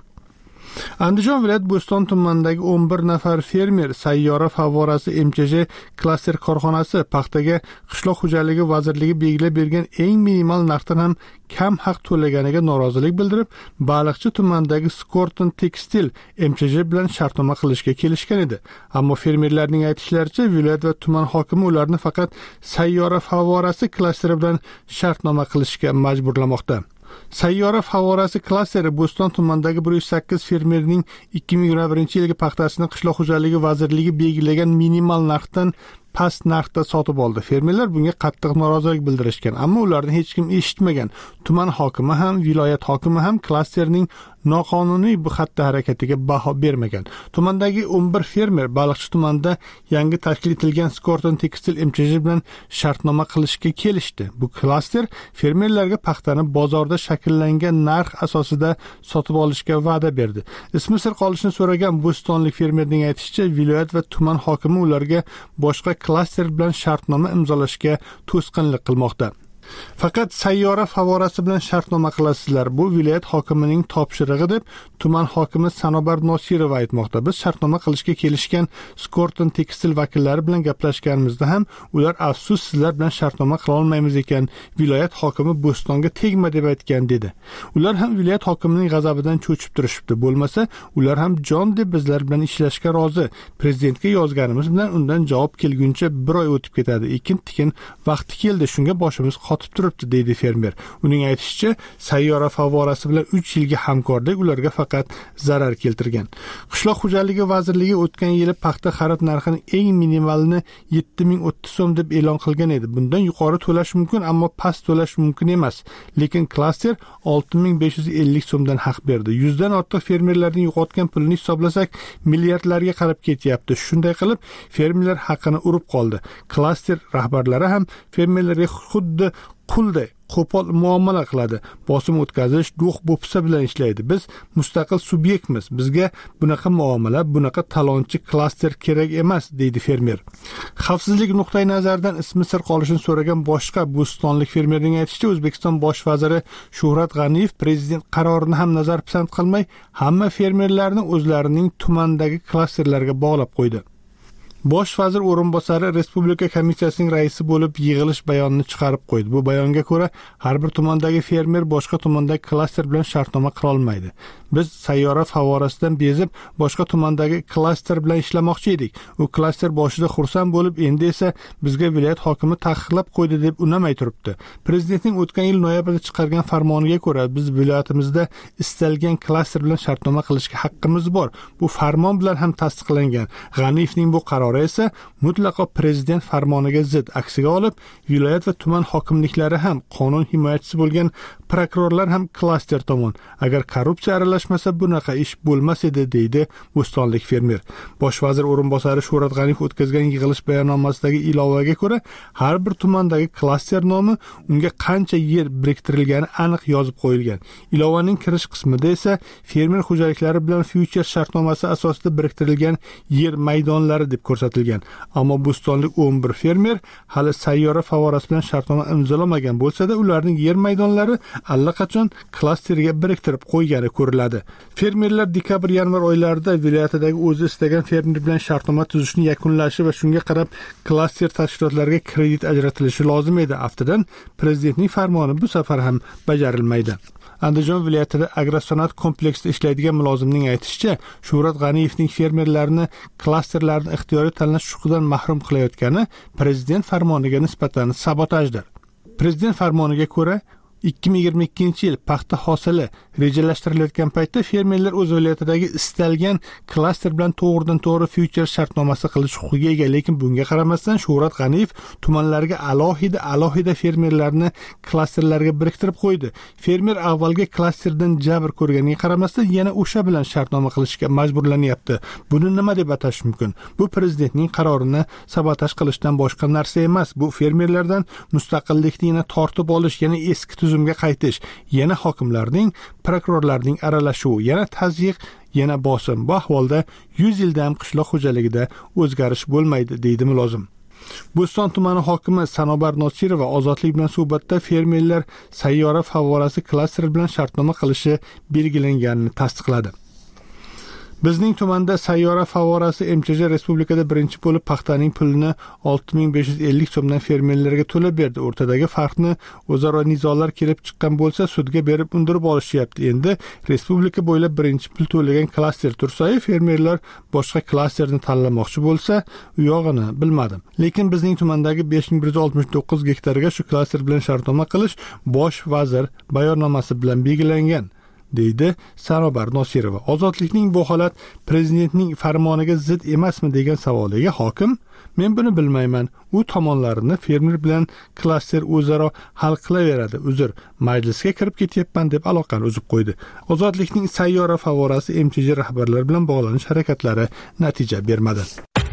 Andijon viloyat Bo'ston tumanidagi o'n bir nafar fermer sayyora favvorasi M Ch J klaster korxonasi paxtaga qishloq xo'jaligi vazirligi belgilab bergan eng minimal narxdan ham kam haq to'laganiga norozilik bildirib, Baliqchi tumanidagi Skorton Tekstil M Ch J bilan shartnoma qilishga kelishgan edi. Ammo fermerlarning aytishlaricha, viloyat va tuman hokimi ularni faqat sayyora favvorasi klasteri bilan shartnoma qilishga majburlamoqda. Sayyora favorasi klasteri Bo'ston tumanidagi bir yuz sakkiz fermerning ikki ming yigirma birinchi yilgi paxtasini qishloq xo'jaligi vazirligi belgilagan minimal narxdan past narxda sotib oldi. Fermerlar bunga qattiq norozilik bildirishgan, ammo ularni hech kim eshitmagan. Tuman hokimi ham, viloyat hokimi ham klasterning noqonuniy bu xatti harakatiga baho bermagan. Tumandagi o'n bir fermer Baliqchi tumanida yangi tashkil etilgan Skorton Tekstil M Ch J bilan shartnoma qilishga kelishdi. Bu klaster fermerlarga paxtani bozorda shakllangan narx asosida sotib olishga va'da berdi. Ismi sir qolishini so'ragan bo'stonlik fermerning aytishicha, viloyat va tuman hokimi ularga boshqa klaster bilan shartnoma imzolashga to'sqinlik qilmoqda. Faqat sayyora favorasi bilan shartnoma qilasizlar. Bu viloyat hokimining topshirig'i deb tuman hokimi Sanobar Nosirova aytmoqda. Biz shartnoma qilishga kelishgan Skorton Tekstil vakillari bilan gaplashganimizda ham ular afsus sizlar bilan shartnoma qila olmaymiz ekan, viloyat hokimi Bo'stonga tegma deb aytgan dedi. Ular ham viloyat hokimining g'azabidan cho'chib turishibdi. Bo'lmasa, ular ham jon deb bizlar bilan ishlashga rozi. Prezidentga yozganimiz bilan undan javob kelguncha bir oy o'tib ketadi. Ekin-tikin vaqti keldi, shunga boshimiz qotib turibdi, deydi fermer. Uning aytishicha, sayyora favorasi bilan uch yilga hamkorlik ularga faqat zarar keltirgan. Qishloq xo'jaligi vazirligi o'tgan yili paxta xarid narxini eng minimalini yetti ming o'ttiz so'm deb e'lon qilgan edi. Bundan yuqori to'lash mumkin, ammo past to'lash mumkin emas. Lekin klaster olti ming besh yuz ellik so'mdan haq berdi. yuzdan ortiq fermerlarning yo'qotgan pulini hisoblasak, milliardlarga qarab ketyapti. Shunday qilib, fermerlar haqini urib qoldi. Klaster rahbarlari ham fermerlarga xuddi qulday qo'pol muomala qiladi. Bosim o'tkazish, do'q bo'psa bilan ishlaydi. Biz mustaqil subyektmiz. Bizga bunaqa muomala, bunaqa talonchi klaster kerak emas, deydi fermer. Xavfsizlik nuqtai nazaridan ismi sir qolishini so'ragan boshqa bo'stonlik fermerning aytishicha, O'zbekiston bosh vaziri Shuhrat G'aniyev prezident qarorini ham nazar pisand qilmay, hamma fermerlarni o'zlarining tumandagi klasterlarga bog'lab qo'ydi. Bosh vazir o'rinbosari Respublika komissiyasining raisi bo'lib yig'ilish bayonini chiqarib qo'ydi. Bu bayonga ko'ra, har bir tumandagi fermer boshqa tumandagi klaster bilan shartnoma qila olmaydi. Biz sayyora favorasidan bezib, boshqa tumandagi klaster bilan ishlamoqchi edik. U klaster boshida xursand bo'lib, endi esa bizga viloyat hokimi taqiqlab qo'ydi deb unamay turibdi. Prezidentning o'tgan yil noyabrda chiqargan farmoniga ko'ra, biz viloyatimizda istalgan klaster bilan shartnoma qilishga haqqimiz bor. Bu farmon bilan ham tasdiqlangan. G'aniyevning bu qarori esa mutlaqo prezident farmoniga zid. Aksiga olib, viloyat va tuman hokimliklari ham, qonun himoyachisi bo'lgan prokurorlar ham klaster tomon. Agar korrupsiya aralashmasa bunaqa ish bo'lmas edi, deydi bo'stonlik fermer. Bosh vazir o'rinbosari Shuhrat G'aniyev o'tkazgan yig'ilish bayonnomasidagi ilovaga ko'ra, har bir tumandagi klaster nomi, unga qancha yer biriktirilgani aniq yozib qo'yilgan. Ilovaning kirish qismida esa fermer xo'jaliklari bilan future shartnomasi asosida biriktirilgan yer maydonlari deb ko'rsatilgan. Ammo bo'stonlik o'n bir fermer hali sayyora favorasi bilan shartnoma imzolamagan bo'lsa-da, ularning yer maydonlari allaqachon klasterga biriktirib qo'ygani ko'riladi. Fermerlar dekabr-yanvar oylarida viloyatidagi o'zi istagan fermer bilan shartnoma tuzishni yakunlashi va shunga qarab klaster tashkilotlariga kredit ajratilishi lozim edi. Aftidan prezidentning farmoni bu safar ham bajarilmaydi. Andijon viloyatida agrosanoat kompleksida ishlaydigan mulozimning aytishicha, Shuhrat G'aniyevning fermerlarni klasterlarni ixtiyoriy tanlash huquqidan mahrum qilayotgani prezident farmoniga nisbatan sabotajdir. Prezident farmoniga ko'ra, ikki ming yigirma ikkinchi yil paxta hosili rejalashtirilayotgan paytda fermerlar o'z viloyatidagi istalgan klaster bilan to'g'ridan to'g'ri future shartnomasi qilish huquqiga ega, lekin bunga qaramasdan Shuhrat G'aniyev tumanlarga alohida alohida fermerlarni klasterlarga biriktirib qo'ydi. Fermer avvalgi klasterdan jabr ko'rganiga qaramasdan yana o'sha bilan shartnoma qilishga majburlanyapti. Buni nima deb atash mumkin? Bu prezidentning qarorini sabotaj qilishdan boshqa narsa emas. Bu fermerlardan mustaqillikni yana tortib olish, yana eski tuzumga qaytish, yana hokimlarning, prokurorlarning aralashuvi, yana tazyiq, yana bosim. Bu ahvolda yuz yilda ham qishloq xo'jaligida o'zgarish bo'lmaydi, deydi mulozim. Bo'ston tumani hokimi Sanobar Nosirova Ozodlik bilan suhbatda fermerlar sayyora favorasi klasteri bilan shartnoma qilishi belgilanganini tasdiqladi. Bizning tumanda sayyora favorasi M Ch J respublikada birinchi bo'lib paxtaning pulini olti ming besh yuz ellik so'mdan fermerlarga to'lab berdi. O'rtadagi farqni o'zaro nizolar kelib chiqqan bo'lsa, sudga berib undirib olishyapti. Endi respublika bo'ylab birinchi pul to'lagan klaster tursa, fermerlar boshqa klasterni tanlamoqchi bo'lsa, u yog'ini bilmadim. Lekin bizning tumandagi besh ming bir yuz oltmish to'qqiz gektarga shu klaster bilan shartnoma qilish bosh vazir bayonnomasi bilan belgilangan, deydi Sanobar Nosirova. Ozodlikning bu holat prezidentning farmoniga zid emasmi degan savoliga hokim, men buni bilmayman. U tomonlarini fermer bilan klaster o'zaro hal qilaveradi. Uzr, majlisga kirib ketyapman deb aloqani uzib qo'ydi. Ozodlikning sayyora favorasi M Ch J rahbarlari bilan bog'lanish harakatlari natija bermadi.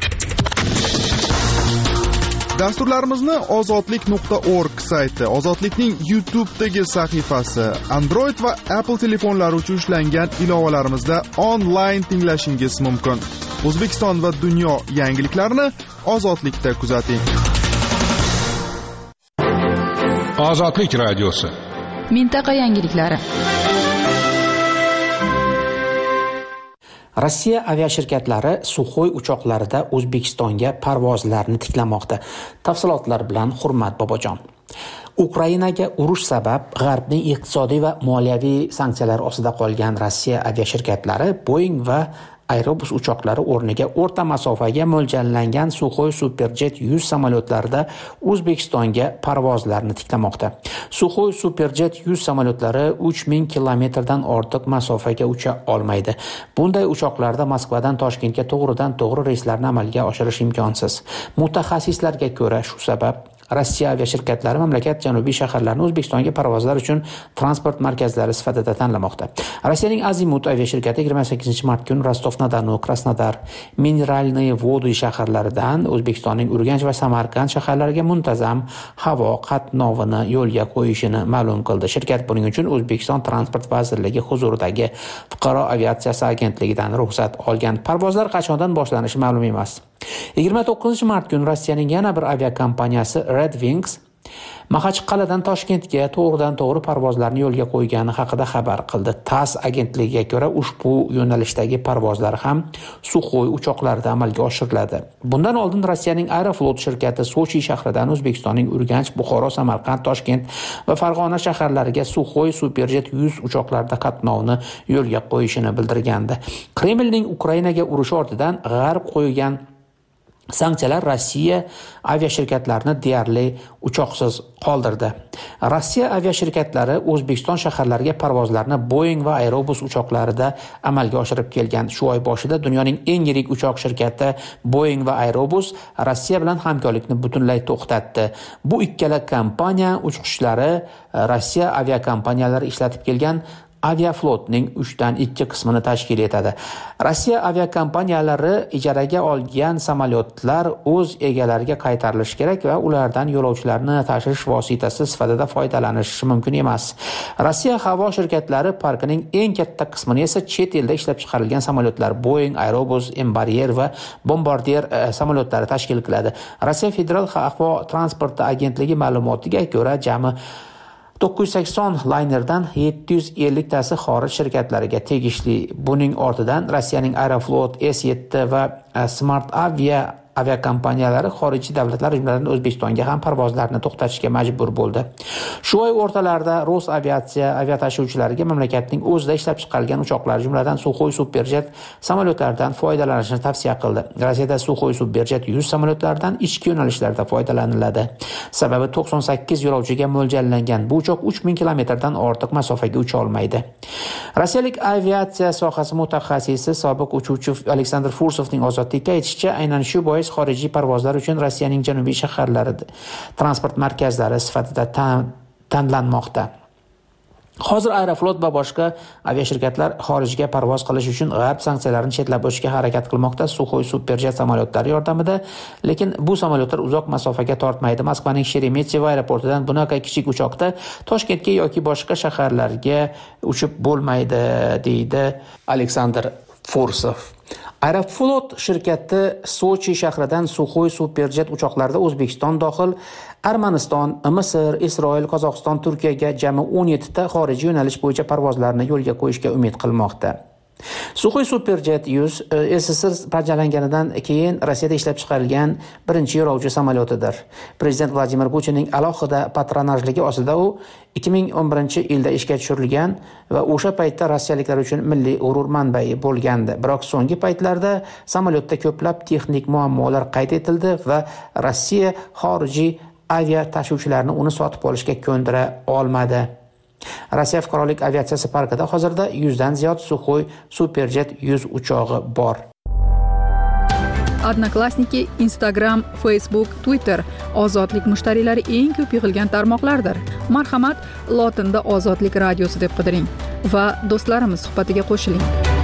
Dasturlarimizni ozodlik nuqta org sayti, Ozodlikning YouTube'dagi sahifasi, Android va Apple telefonlari uchun ishlangan ilovalarimizda onlayn tinglashingiz mumkin. O'zbekiston va dunyo yangiliklarini Ozodlikda kuzating. Ozodlik radiosi. Mintaqa yangiliklari. Rossiya aviashirkatlari Suxoy uchoqlarida O'zbekistonga parvozlarni tiklamoqda. Tafsilotlar bilan Hurmat Bobojon. Ukrainaga urush sabab G'arbning iqtisodiy va moliyaviy sanksiyalar ostida qolgan Rossiya aviashirkatlari Boeing va Airbus uchoqlari o'rniga o'rta masofaga mo'ljallangan Suxoy Superjet yuz samolyotlarida O'zbekistonga parvozlarni tiklamoqda. Suxoy Superjet yuz samolyotlari uch ming kilometrdan ortiq masofaga ucha olmaydi. Bunday uchoqlarda Moskvadan Toshkentga to'g'ridan to'g'ri reyslarni amalga oshirish imkonsiz. Mutaxassislarga ko'ra, shu sabab Rossiya aviashirkatlari mamlakat janubiy shaharlarini O'zbekistonga parvozlar uchun transport markazlari sifatida tanlamoqda. Rossiyaning Azimut aviashirkati yigirma sakkizinchi mart kuni Rostov-na-Donu, Krasnodar, Mineralniy Vody shaharlaridan O'zbekistonning Urganch va Samarqand shaharlariga muntazam havo qatnovini yo'lga qo'yishini ma'lum qildi. Shirkat buning uchun O'zbekiston Transport vazirligi huzuridagi Fuqaro aviatsiyasi agentligidan ruxsat olgan. Parvozlar qachondan boshlanishi ma'lum emas. yigirma to'qqizinchi mart kuni Rossiyaning yana bir aviakompaniyasi Red Wings Maxachqal'adan Toshkentga to'g'ridan to'g'ri parvozlarni yo'lga qo'ygani haqida xabar qildi. TASS agentligiga ko'ra ushbu yo'nalishdagi parvozlar ham Suxoy uchoqlarida amalga oshiriladi. Bundan oldin Rossiyaning Aeroflot shirkati Sochi shahridan O'zbekistonning Urganch, Buxoro, Samarqand, Toshkent va Farg'ona shaharlariga Suxoy Superjet yuz uchoqlarida qatnovni yo'lga qo'yishini bildirgandi. Kremlning Ukrainaga urushi ortidan G'arb qo'ygan sanksiyalar Rossiya aviashirkatlarini deyarli uchoqsiz qoldirdi. Rossiya aviashirkatlari O'zbekiston shaharlariga parvozlarni Boeing va Airbus uchoqlarida amalga oshirib kelgan. Shu oy boshida dunyoning eng yirik uchoq shirkati Boeing va Airbus Rossiya bilan hamkorlikni butunlay to'xtatdi. Bu ikkala kompaniya uchqishlari Rossiya aviakompaniyalari ishlatib kelgan Aviaflotning uchdan ikki qismini tashkil etadi. Rossiya aviakompaniyalari ijaraga olgan samolyotlar o'z egalariga qaytarilishi kerak va ulardan yo'lovchilarni tashish vositasi sifatida foydalanishi mumkin emas. Rossiya havo shirkatlari parkining eng katta qismini esa chet elda ishlab chiqarilgan samolyotlar Boeing, Airbus, Embraer va Bombardier e, samolyotlari tashkil qiladi. Rossiya Federal havo transporti agentligi ma'lumotiga ko'ra, jami to'qqiz yuz sakson laynerdan yetti yuz ellik tasi xorij shirkatlariga tegishli. Buning ortidan Rossiyaning Aeroflot, S yetti va Smart Avia aviakompaniyalari xorijiy davlatlar, jumladan O'zbekistonga ham parvozlarni to'xtatishga majbur bo'ldi. Shu oy o'rtalarida Rosaviatsiya aviatashuvchilariga mamlakatning o'zida ishlab chiqarilgan uchoqlar, jumladan Suxoy Superjet samolyotlaridan foydalanishni tavsiya qildi. Rossiyada Suxoy Superjet yuz samolyotlaridan ichki yo'nalishlarda foydalaniladi. Sababi to'qson sakkiz yo'lovchiga mo'ljallangan bu uchoq uch ming kilometrdan ortiq masofaga ucha olmaydi. Rossiyalik aviatsiya sohasi mutaxassisi sobiq uchuvchi Aleksandr Fursovning ozodlikka aytishicha, aynan shu bois xorijiy parvozlar uchun Rossiyaning janubiy shaharlari transport markazlari sifatida tanlanmoqda. Hozir Aeroflot va boshqa aviashirkatlar xorijga parvoz qilish uchun g'arb sanksiyalarini chetlab o'tishga harakat qilmoqda Suxoy Superjet samolyotlari yordamida, lekin bu samolyotlar uzoq masofaga tortmaydi. Moskvaning Sheremetyevo aeroportidan bunaqa kichik uchoqda Toshkentga yoki boshqa shaharlarga uchib bo'lmaydi, deydi Aleksandr Fursov. Aeroflot shirkati Sochi shahridan Suxoy Superjet uchoqlarida O'zbekiston dohil Armaniston, Misr, Isroil, Qozog'iston, Turkiyaga jami o'n yetti ta xorijiy yo'nalish bo'yicha parvozlarni yo'lga qo'yishga umid qilmoqda. Suxoy Superjet yuz S S R parchalanganidan keyin Rossiyada ishlab chiqarilgan birinchi yo'lovchi samolyotidir. Prezident Vladimir Putinning alohida patronajligi ostida u ikki ming o'n birinchi yilda ishga tushirilgan va o'sha paytda rossiyaliklar uchun milliy g'urur manbai bo'lgandi. Biroq so'nggi paytlarda samolyotda ko'plab texnik muammolar qayd etildi va Rossiya xorijiy avia tashuvchilarni uni sotib olishga ko'ndira olmadi. Rossiya fuqarolik aviatsiyasi parkida hozirda yuzdan ziyod Suxoy Superjet yuz uchog'i bor. Odnoklassniki, Instagram, Facebook, Twitter ozodlik mushtariylari eng ko'p yig'ilgan tarmoqlardir. Marhamat, lotinda Ozodlik radiosi deb qidiring va do'stlarimiz suhbatiga qo'shiling.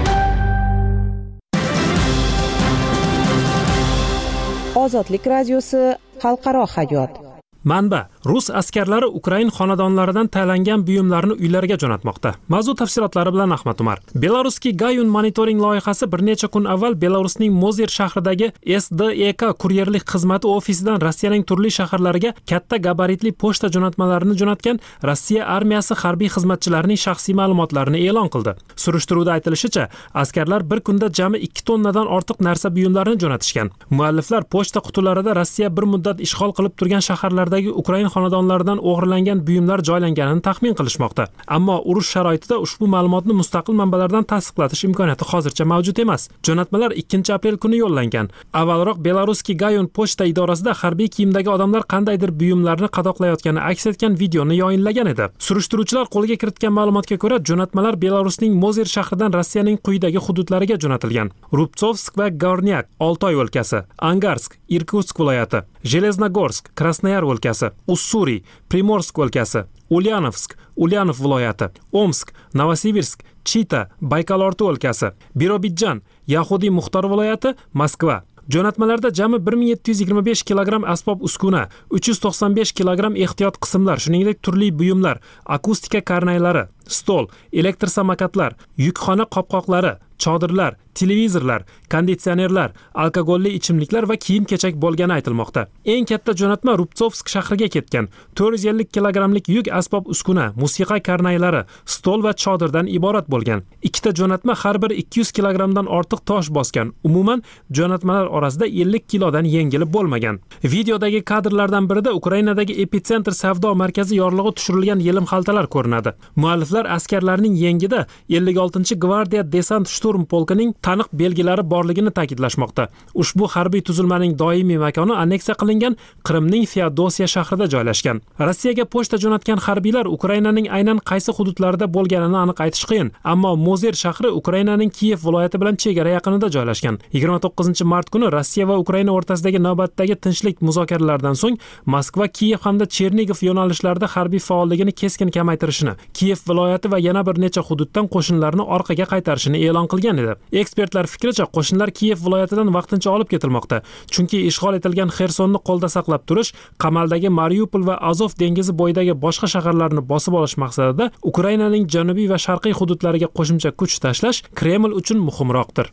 Ozodlik radiosi xalqaro hayot. Manba: Rus askarlari Ukrain xonadonlaridan tayinlangan buyumlarni uylariga jo'natmoqda. Mavzu tafsilotlari bilan Ahmad Umar. Belarusski Gayun monitoring loyihasi bir necha kun avval Belarusning Mozir shahridagi S D E K kuryerlik xizmati ofisidan Rossiyaning turli shaharlariga katta gabaritli pochta jo'natmalarini jo'natgan Rossiya armiyasi harbiy xizmatchilarining shaxsiy ma'lumotlarini e'lon qildi. Surishtiruvda aytilishicha, askarlar bir kunda jami ikki tonnadan ortiq narsa buyumlarini jo'natishgan. Mualliflar pochta qutilarida Rossiya bir muddat ishg'ol qilib turgan shaharlarda Ukrain xonadonlaridan o'g'irlangan buyumlar joylanganini taxmin qilishmoqda. Ammo urush sharoitida ushbu ma'lumotni mustaqil manbalardan tasdiqlatish imkoniyati hozircha mavjud emas. Jo'natmalar ikkinchi aprel kuni yo'llangan. Avvalroq Belarusski Gayun pochta idorasida harbiy kiyimdagi odamlar qandaydir buyumlarni qadoqlayotgani aks etgan videoni yoyinlagan edi. Surishtiruvchilar qo'lga kiritgan ma'lumotga ko'ra, jo'natmalar Belarusning Mozir shahridan Rossiyaning quyidagi hududlariga jo'natilgan: Rubtsovsk va Gornyak, Oltoy o'lkasi, Angarsk, Irkutsk viloyati, Jeleznogorsk, Krasnoyar o'lkasi, Ussuriy, Primorsk o'lkasi, Ulyanovsk, Ulyanov viloyati, Omsk, Novosibirsk, Chita, Baykalorti o'lkasi, Birobidjan, Yahudiy Muxtor viloyati, Moskva. Jo'natmalarda jami bir ming yetti yuz yigirma besh kilogramm asbob uskuna, uch yuz to'qson besh kilogramm ehtiyot qismlar, shuningdek turli buyumlar, akustika karnaylari, stol, elektr samokatlar, yukxona qopqoqlari, chodirlar, televizorlar, konditsionerlar, alkogolli ichimliklar va kiyim-kechak bo'lgani aytilmoqda. Eng katta jo'natma Rubtsovsk shahriga ketgan. to'rt yuz ellik kilogrammlik yuk asbob uskuna, musiqa karnaylari, stol va chodirdan iborat bo'lgan. Ikkita jo'natma har bir ikki yuz kilogrammdan ortiq tosh bosgan. Umuman jo'natmalar orasida ellik kilodan yengili bo'lmagan. Videodagi kadrlardan birida Ukrainadagi epitsentr savdo markazi yorlig'i tushirilgan yelim xaltalar ko'rinadi. Mualliflar askarlarning yengida ellik oltinchi gvardiya desant shturm polkining taniq belgilari borligini ta'kidlashmoqda. Ushbu harbiy tuzilmaning doimiy makoni anneksiya qilingan Qrimning Feodosiya shahrida joylashgan. Rossiyaga pochta jo'natgan harbiylar Ukrainaning aynan qaysi hududlarida bo'lganini aniq aytish qiyin, ammo Mozir shahri Ukrainaning Kiyev viloyati bilan chegara yaqinida joylashgan. yigirma to'qqizinchi mart kuni Rossiya va Ukraina o'rtasidagi navbatdagi tinchlik muzokaralaridan so'ng Moskva, Kiyev hamda Chernigov yo'nalishlarida harbiy faolligini keskin kamaytirishini, Kiyev viloyati va yana bir necha hududdan qo'shinlarni orqaga qaytarishini e'lon qilgan edi. Ekspertlar fikricha, qo'shinlar Kiyev viloyatidan vaqtincha olib ketilmoqda, chunki ishg'ol etilgan Xersonni qo'lda saqlab turish, qamaldagi Mariupol va Azov dengizi bo'yidagi boshqa shaharlarni bosib olish maqsadida Ukrainaning janubiy va sharqiy hududlariga qo'shimcha kuch tashlash Kreml uchun muhimroqdir.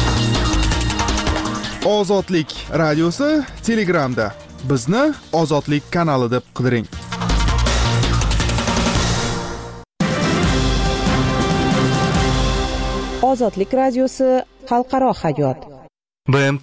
Ozodlik radiosi Telegramda. Bizni Ozodlik kanali deb qidiring. Ozodlik radiosi xalqaro hayot. B M T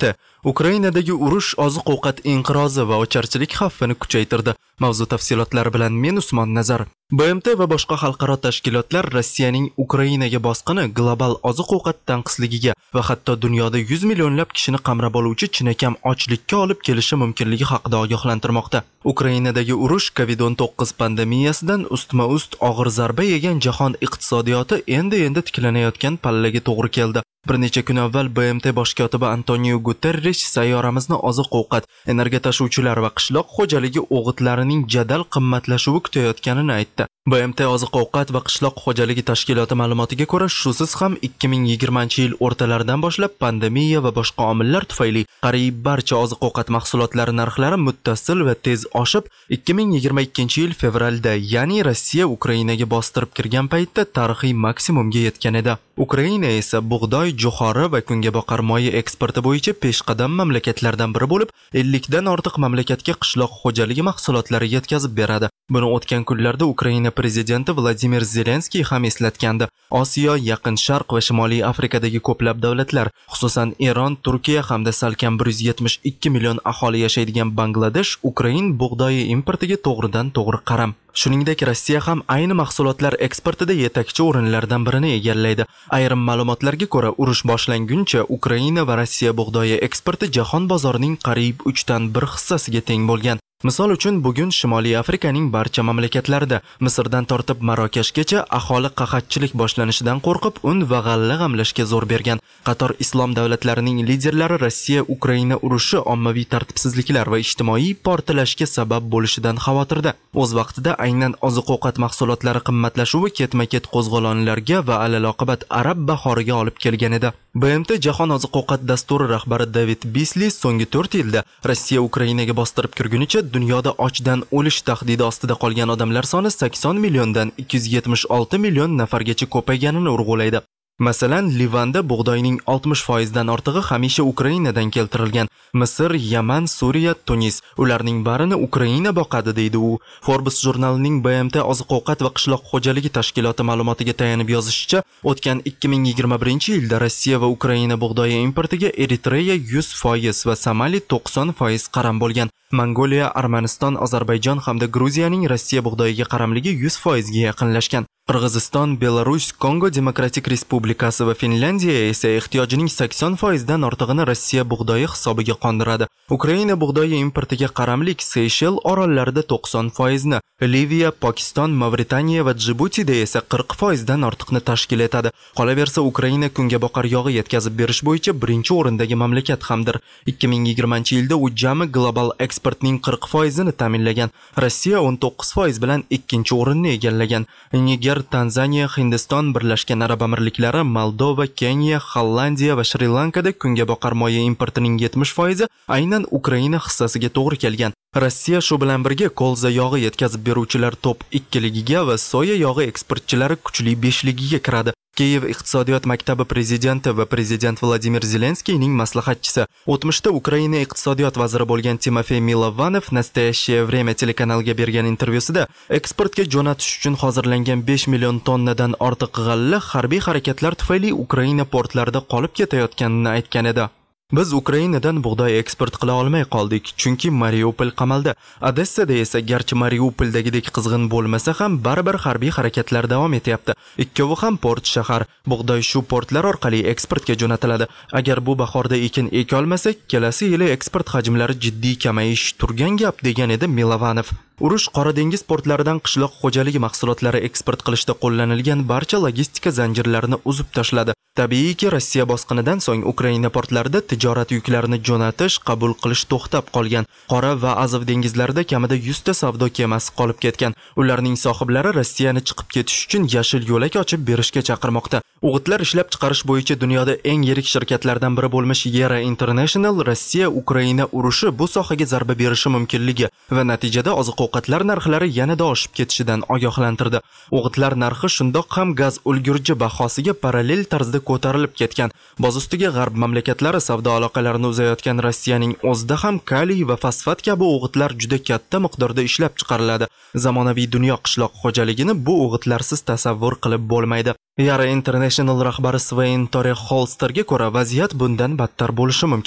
Ukrainadagi urush oziq-ovqat inqirozi va ocharchilik xavfini kuchaytirdi. Mavzu tafsilotlari bilan men Usmon Nazar. B M T va boshqa xalqaro tashkilotlar Rossiyaning Ukrainaga bosqini global oziq-ovqat tanqisligiga va hatto dunyoda yuz millionlab kishini qamrab oluvchi chinakam ochlikka olib kelishi mumkinligi haqida ogohlantirmoqda. Ukrainadagi urush COVID o'n to'qqiz pandemiyasidan ustma-ust og'ir zarba yegan jahon iqtisodiyoti endi-endi tiklanayotgan pallaga to'g'ri keldi. Bir necha kun avval B M T bosh kotibi Antonio Guterres sayyoramizni oziq-ovqat, energiya tashuvchilar va qishloq xo'jaligi o'g'itlarining jadal qimmatlashuvi kutayotganini aytdi. B M T oziq-ovqat va qishloq xo'jaligi tashkiloti ma'lumotiga ko'ra, shusiz ham ikki ming yigirmanchi yil o'rtalaridan boshlab pandemiya va boshqa omillar tufayli qariyb barcha oziq-ovqat mahsulotlari narxlari muttasil va tez oshib, ikki ming yigirma ikkinchi yil fevralda, ya'ni Rossiya Ukrainaga bostirib kirgan paytda tarixiy maksimumga yetgan edi. Ukraina esa bug'doy, jo'xori va kungaboqar moyi eksporti bo'yicha peshqadam mamlakatlardan biri bo'lib, ellik dan ortiq mamlakatga qishloq xo'jaligi mahsulotlari yetkazib beradi. Buni o'tgan kunlarda Ukraina prezidenti Vladimir Zelenskiy ham eslatgandi. Osiyo, Yaqin Sharq va Shimoliy Afrikadagi ko'plab davlatlar, xususan Eron, Turkiya hamda salkam bir yuz yetmish ikki million aholi yashaydigan Bangladesh Ukrain bug'doyi importiga to'g'ridan-to'g'ri qaram. Shuningdek, Rossiya ham ayni mahsulotlar eksportida yetakchi o'rinlardan birini egallaydi. Ayrim ma'lumotlarga ko'ra, urush boshlanguncha Ukraina va Rossiya bug'doyi eksporti jahon bozorining qariyb uchdan bir hissasiga teng bo'lgan. Misol uchun, bugun Shimoliy Afrikaning barcha mamlakatlarida, Misrdan tortib Marokashgacha aholi qahatchilik boshlanishidan qo'rqib, un va g'alla g'amlashga zo'r bergan. Qator islom davlatlarining liderlari Rossiya-Ukraina urushi ommaviy tartibsizliklar va ijtimoiy portlashga sabab bo'lishidan xavotirda. O'z vaqtida aynan oziq-ovqat mahsulotlari qimmatlashuvi ketma-ket qo'zg'olonlarga va alaloqibat arab bahoriga olib kelgan edi. B M T Jahon oziq-ovqat dasturi rahbari David Beasley so'nggi to'rt yilda Rossiya Ukrainaga bostirib kirgunicha dunyoda ochdan o'lish tahdidi ostida qolgan odamlar soni sakson milliondan ikki yuz yetmish olti million nafargacha ko'payganini urg'ulaydi. Masalan, Livanda bug'doyning oltmish foiz dan ortig'i hamisha Ukrainadan keltirilgan. Misr, Yaman, Suriya, Tunis, ularning barini Ukraina boqadi, deydi u. Forbes jurnalining B M T oziq-ovqat va qishloq xo'jaligi tashkiloti ma'lumotiga tayanib yozishicha, o'tgan ikki ming yigirma birinchi yilda Rossiya va Ukraina bug'doyi importiga Eritreya yuz foiz va Somali to'qson foiz qaram bo'lgan. Mongoliya, Armaniston, Ozarbayjon hamda Gruziyaning Rossiya bug'doyiga qaramligi yuz foiz ga yaqinlashgan. Qirg'iziston, Belarus, Kongo Demokratik Respublikasi va Finlandiya esa ehtiyojining sakson foiz dan ortig'ini Rossiya bug'doyi hisobiga qondiradi. Ukraina bug'doyi importiga qaramlik Seyshel orollarida to'qson foiz ni, Liviya, Pokiston, Mavritaniya va Djibutida esa qirq foiz dan ortiqni tashkil etadi. Qolaversa, Ukraina kungaboqar yog'i yetkazib berish bo'yicha birinchi o'rindagi mamlakat hamdir. ikki ming yigirmanchi yilda u jami global eksportning qirq foiz ni ta'minlagan. Rossiya o'n to'qqiz foiz bilan ikkinchi o'rinni egallagan. Niger, Tanzaniya, Hindiston, Birlashgan Arab Amirliklari, Moldova, Keniya, Hollandiya va Shri-Lankada kungaboqar moyi importining yetmish foizi aynan Ukraina hissasiga to'g'ri kelgan. Rossiya shu bilan birga kolza yog'i yetkazib beruvchilar top ikkiligiga va soya yog'i eksportchilari kuchli beshligiga kiradi. Kiyev iqtisodiyot maktabi prezidenti va prezident Vladimir Zelenskiyning maslahatchisi, o'tmishda Ukraina iqtisodiyot vaziri bo'lgan Timofey Milovanov Nastoящее время telekanaliga bergan intervyusida eksportga jo'natish uchun hozirlangan besh million tonnadan ortiq g'alla harbiy harakatlar tufayli Ukraina portlarida qolib ketayotganini aytgan edi. Biz Ukrainadan bug'doy eksport qila olmay qoldik, chunki Mariupol qamaldi. Odessada esa garchi Mariupoldagidek qizg'in bo'lmasa ham baribir harbiy harakatlar davom etyapti. Ikkovi ham port shahar. Bug'doy shu portlar orqali eksportga jo'natiladi. Agar bu bahorda ekin eka olmasak, kelasi yili eksport hajmlari jiddiy kamayish turgan gap, degan edi Milovanov. Urush Qora dengiz portlaridan qishloq xo'jaligi mahsulotlari eksport qilishda qo'llanilgan barcha logistika zanjirlarini uzib tashladi. Tabiiyki, Rossiya bosqinidan so'ng Ukraina portlarida tijorat yuklarini jo'natish, qabul qilish to'xtab qolgan. Qora va Azov dengizlarida kamida yuz ta savdo kemasi qolib ketgan. Ularning sohiblari Rossiyani chiqib ketish uchun yashil yo'lak ochib berishga chaqirmoqda. O'g'itlar ishlab chiqarish bo'yicha dunyoda eng yirik shirkatlardan biri bo'lmish Yara International Rossiya-Ukraina urushi bu sohaga zarba berishi mumkinligi va natijada oziq-ovqatlar narxlari yanada oshib ketishidan ogohlantirdi. O'g'itlar narxi shundoq ham gaz ulgurji bahosiga parallel tarzda ko'tarilib ketgan. Boz ustiga g'arb mamlakatlari savdo aloqalarini uzayotgan Rossiyaning o'zida ham kaliy va fosfat kabi o'g'itlar juda katta miqdorda ishlab chiqariladi. Zamonaviy dunyo qishloq xo'jaligini bu o'g'itlarsiz tasavvur qilib bo'lmaydi. Yara International rahbari Svein Tore Holsterga ko'ra vaziyat bundan battar bo'lishi mumkin.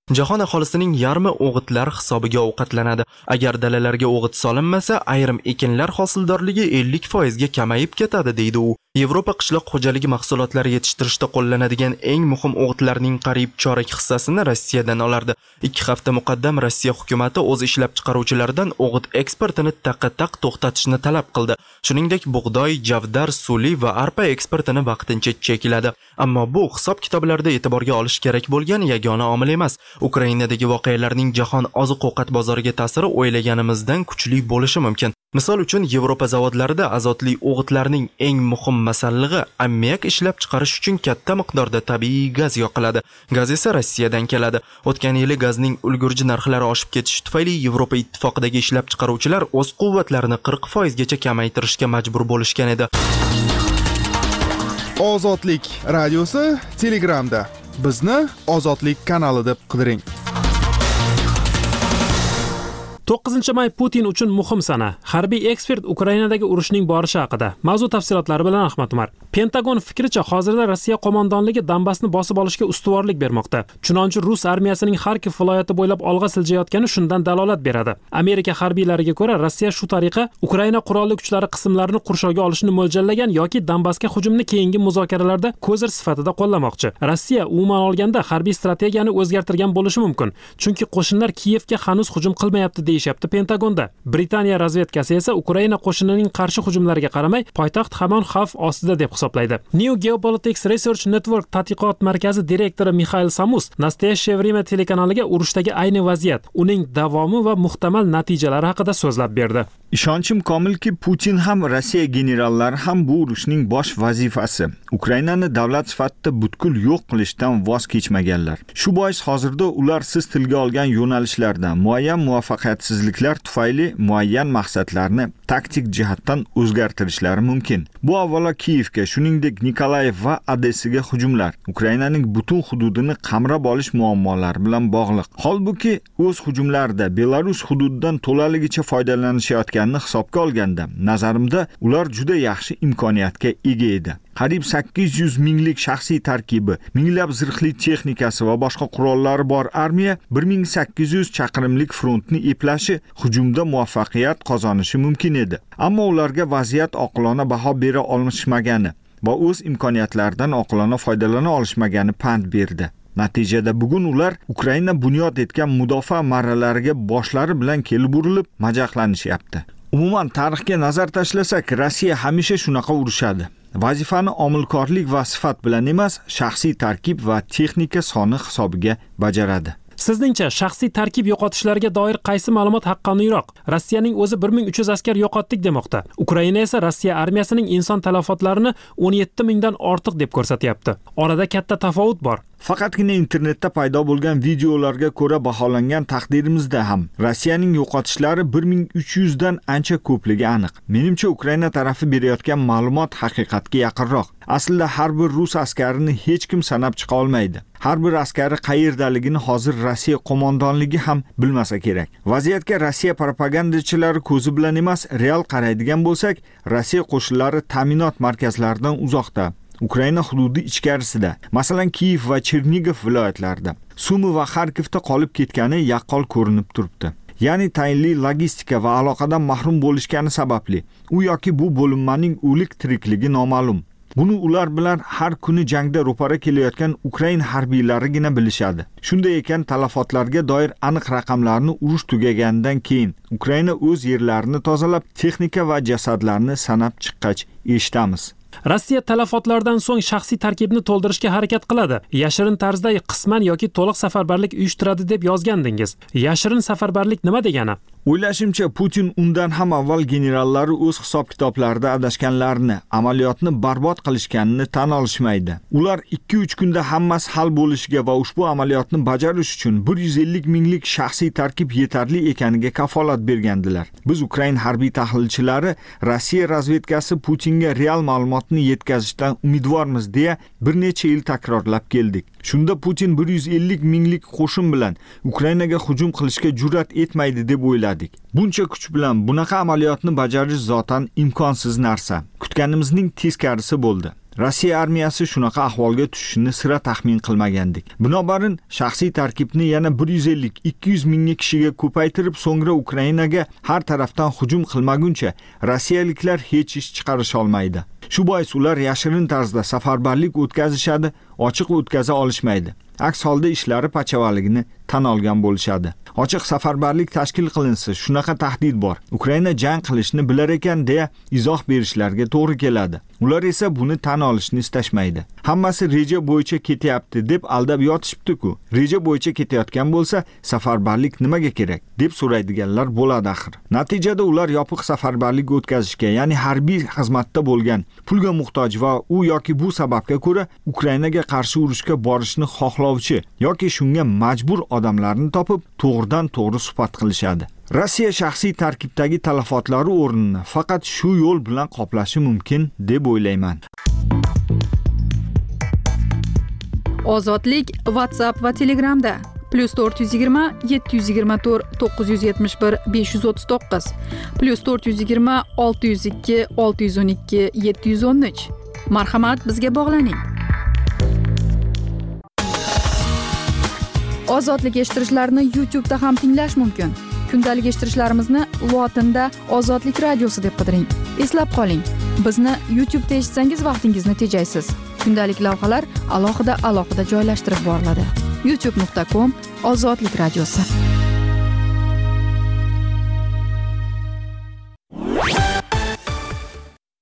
Jahon aholisining yarmi o'g'itlar hisobiga ovqatlanadi. Agar dalalarga o'g'it solinmasa, ayrim ekinlar hosildorligi ellik foizga kamayib ketadi, deydi u. Yevropa qishloq xo'jaligi mahsulotlari yetishtirishda qo'llanadigan eng muhim o'g'itlarning qariyb chorak hissasini Rossiyadan olardi. ikki hafta muqaddam Rossiya hukumatı o'z ishlab chiqaruvchilaridan o'g'it eksportini taqqa-taq to'xtatishni talab qildi. Shuningdek, bug'doy, javdar, suli va arpa eksportini vaqtincha chekladi. Ammo bu hisob-kitoblarda e'tiborga olish kerak bo'lgan yagona omil emas. Ukrainadagi voqealarning jahon oziq-ovqat bozoriga ta'siri o'ylaganimizdan kuchli bo'lishi mumkin. Misol uchun, Yevropa zavodlarida azotli o'g'itlarning eng muhim masallig'i ammiak ishlab chiqarish uchun katta miqdorda tabiiy gaz yoqiladi. Gaz esa Rossiyadan keladi. O'tgan yili gazning ulgurji narxlari oshib ketishi tufayli Yevropa ittifoqidagi ishlab chiqaruvchilar o'z quvvatlarini qirq foizgacha kamaytirishga majbur bo'lishgan edi. Ozodlik radiosi Telegramda. Bizni Ozodlik kanali deb qidiring. to'qqizinchi may Putin uchun muhim sana. Harbiy ekspert Ukrainadagi urushning borishi haqida. Mavzu tafsilotlari bilan Ahmad Umar. Pentagon fikricha, hozirda Rossiya qo'mondonligi Donbassni bosib olishga ustuvorlik bermoqda. Chunonchi Rus armiyasining Xarkov viloyati bo'ylab olg'a siljayotgani shundan dalolat beradi. Amerika harbiylariga ko'ra, Rossiya shu tariqa Ukraina qurolli kuchlari qismlarini qurshovga olishni mo'ljallagan yoki Donbassga hujumni keyingi muzokaralarda ko'zir sifatida qo'llamoqchi. Rossiya umuman olganda harbiy strategiyani o'zgartirgan bo'lishi mumkin. Chunki qo'shinlar Kiyevga hanuz hujum qilmayapti deyishyapti Pentagonda. Britaniya razvedkasi esa Ukraina qo'shinining qarshi hujumlariga qaramay, poytaxt hamon xavf ostida deb hisoblaydi. New Geopolitics Research Network tadqiqot markazi direktori Mikhail Samus Nastoyashye время telekanaliga urushdagi ayni vaziyat, uning davomi va muhtamal natijalari haqida so'zlab berdi. Ishonchim komilki, Putin ham Rossiya generallari ham bu urushning bosh vazifasi Ukrainani davlat sifatida butkul yo'q qilishdan voz kechmaganlar. Shu bois hozirda ular siz tilga olgan yo'nalishlardan muayyan muvaffaqiyatsizliklar tufayli muayyan maqsadlarni taktik jihatdan o'zgartirishlari mumkin. Bu avvalo Kiyevga, shuningdek Nikolayev va Odessaga hujumlar, Ukrainaning butun hududini qamrab olish muammolari bilan bog'liq. Holbuki o'z hujumlarida Belarus hududidan to'laligicha foydalanishayotganini hisobga olganda, nazarimda ular juda yaxshi imkoniyatga ega edi. Qariyb sakkiz yuz minglik shaxsiy tarkibi, minglab zirhli texnikasi va boshqa qurollari bor armiya bir ming sakkiz yuz chaqirimlik frontni eplashi, hujumda muvaffaqiyat qozonishi mumkin edi. Ammo ularga vaziyat oqilona baho bera olishmagani va o'z imkoniyatlaridan oqilona foydalana olishmagani pand berdi. Natijada bugun ular Ukraina bunyod etgan mudofaa marralariga boshlari bilan kelib urilib, majaqlanishyapti. Umuman tarixga nazar tashlasak, Rossiya hamisha shunaqa urushadi. Vazifani omilkorlik va sifat bilan emas, shaxsiy tarkib va texnika soni hisobiga bajaradi. Sizningcha shaxsiy tarkib yo'qotishlariga doir qaysi ma'lumot haqqoniyroq? Rossiyaning o'zi bir ming uch yuz askar yo'qotdik demoqda. Ukraina esa Rossiya armiyasining inson talafotlarini o'n yetti mingdan ortiq deb ko'rsatyapti. Orada katta tafovut bor. Faqatgina internetda paydo bo'lgan videolarga ko'ra baholangan taqdirimizda ham Rossiyaning yo'qotishlari bir ming uch yuz dan ancha ko'pligi aniq. Menimcha Ukraina tarafi berayotgan ma'lumot haqiqatga yaqinroq. Aslida har bir rus askarini hech kim sanab chiqa olmaydi. Har bir askari qayerdaligini hozir Rossiya qo'mondonligi ham bilmasa kerak. Vaziyatga Rossiya propagandachilari ko'zi bilan emas, real qaraydigan bo'lsak, Rossiya qo'shinlari ta'minot markazlaridan uzoqda, Ukraina hududi ichkarisida, masalan Kiyev va Chernigov viloyatlarida, Sumi va Xarkovda qolib ketgani yaqqol ko'rinib turibdi. Ya'ni tayinli logistika va aloqadan mahrum bo'lishgani sababli u yoki bu bo'linmaning o'lik tirikligi noma'lum. Buni ular bilan har kuni jangda ro'para kelayotgan Ukrain harbiylarigina bilishadi. Shunday ekan, talafotlarga doir aniq raqamlarni urush tugaganidan keyin Ukraina o'z yerlarini tozalab, texnika va jasadlarni sanab chiqqach eshitamiz. Rossiya talafotlardan so'ng shaxsiy tarkibni to'ldirishga harakat qiladi. Yashirin tarzda qisman yoki to'liq safarbarlik uyushtiradi deb yozgandingiz. Yashirin safarbarlik nima degani? O'ylashimcha, Putin undan ham avval generallari o'z hisob-kitoblarida adashganlarini, amaliyotni barbod qilishganini tan olishmaydi. Ular ikki uch kunda hammasi hal bo'lishiga va ushbu amaliyotni bajarish uchun bir yuz ellik minglik shaxsiy tarkib yetarli ekaniga kafolat bergandilar. Biz Ukrain harbiy tahlilchilari Rossiya razvedkasi Putinga real ma'lumotni yetkazishdan umidvormiz deya bir necha yil takrorlab keldik. Shunda Putin bir yuz ellik minglik qo'shin bilan Ukrainaga hujum qilishga jur'at etmaydi deb o'yladik. Buncha kuch bilan bunaqa amaliyotni bajarish zotan imkonsiz narsa. Kutganimizning teskarisi bo'ldi. Rossiya armiyasi shunaqa ahvolga tushishini sira taxmin qilmagandik. Binobarin shaxsiy tarkibni yana bir yuz ellik ikki yuz mingga kishiga ko'paytirib, so'ngra Ukrainaga har tarafdan hujum qilmaguncha rossiyaliklar hech ish chiqarisha olmaydi. Shu bois ular yashirin tarzda safarbarlik o'tkazishadi, ochiq o'tkaza olishmaydi. Aks holda ishlari pachavaligini tan olgan bo'lishadi. Ochiq safarbarlik tashkil qilinsa, shunaqa tahdid bor. Ukraina jang qilishni bilar ekan deya izoh berishlarga to'g'ri keladi. Ular esa buni tan olishni istashmaydi. Hammasi reja bo'yicha ketyapti deb aldab yotishibdi-ku. Reja bo'yicha ketayotgan bo'lsa, safarbarlik nimaga kerak deb so'raydiganlar bo'ladi axir. Natijada ular yopiq safarbarlik o'tkazishga, ya'ni harbiy xizmatda bo'lgan, pulga muhtoj va u yoki bu sababga ko'ra Ukrainaga qarshi urushga borishni xohlovchi yoki shunga majbur odamlarni topib, to'g'ridan to'g'ri suhbat qilishadi. Rossiya shaxsiy tarkibdagi talafotlari o'rnini faqat shu yo'l bilan qoplashi mumkin deb o'ylayman. Ozodlik WhatsApp va Telegramda plus to'rt yuz yigirma yetti yuz yigirma to'rt to'qqiz yuz yetmish bir besh yuz o'ttiz to'qqiz plus to'rt yuz yigirma olti yuz ikki olti yuz o'n ikki yetti yuz o'n uch. Marhamat, bizga bog'laning. Ozodlik eshittirishlarni YouTube'da ham tinglash mumkin. Kundalik eshittirishlarimizni lotinda Ozodlik radiosi deb qidiring. Eslab qoling, bizni YouTube'da eshitsangiz vaqtingizni tejaysiz. Kundalik lavhalar alohida-alohida joylashtirib boriladi. youtube nuqta com Ozodlik radiosi.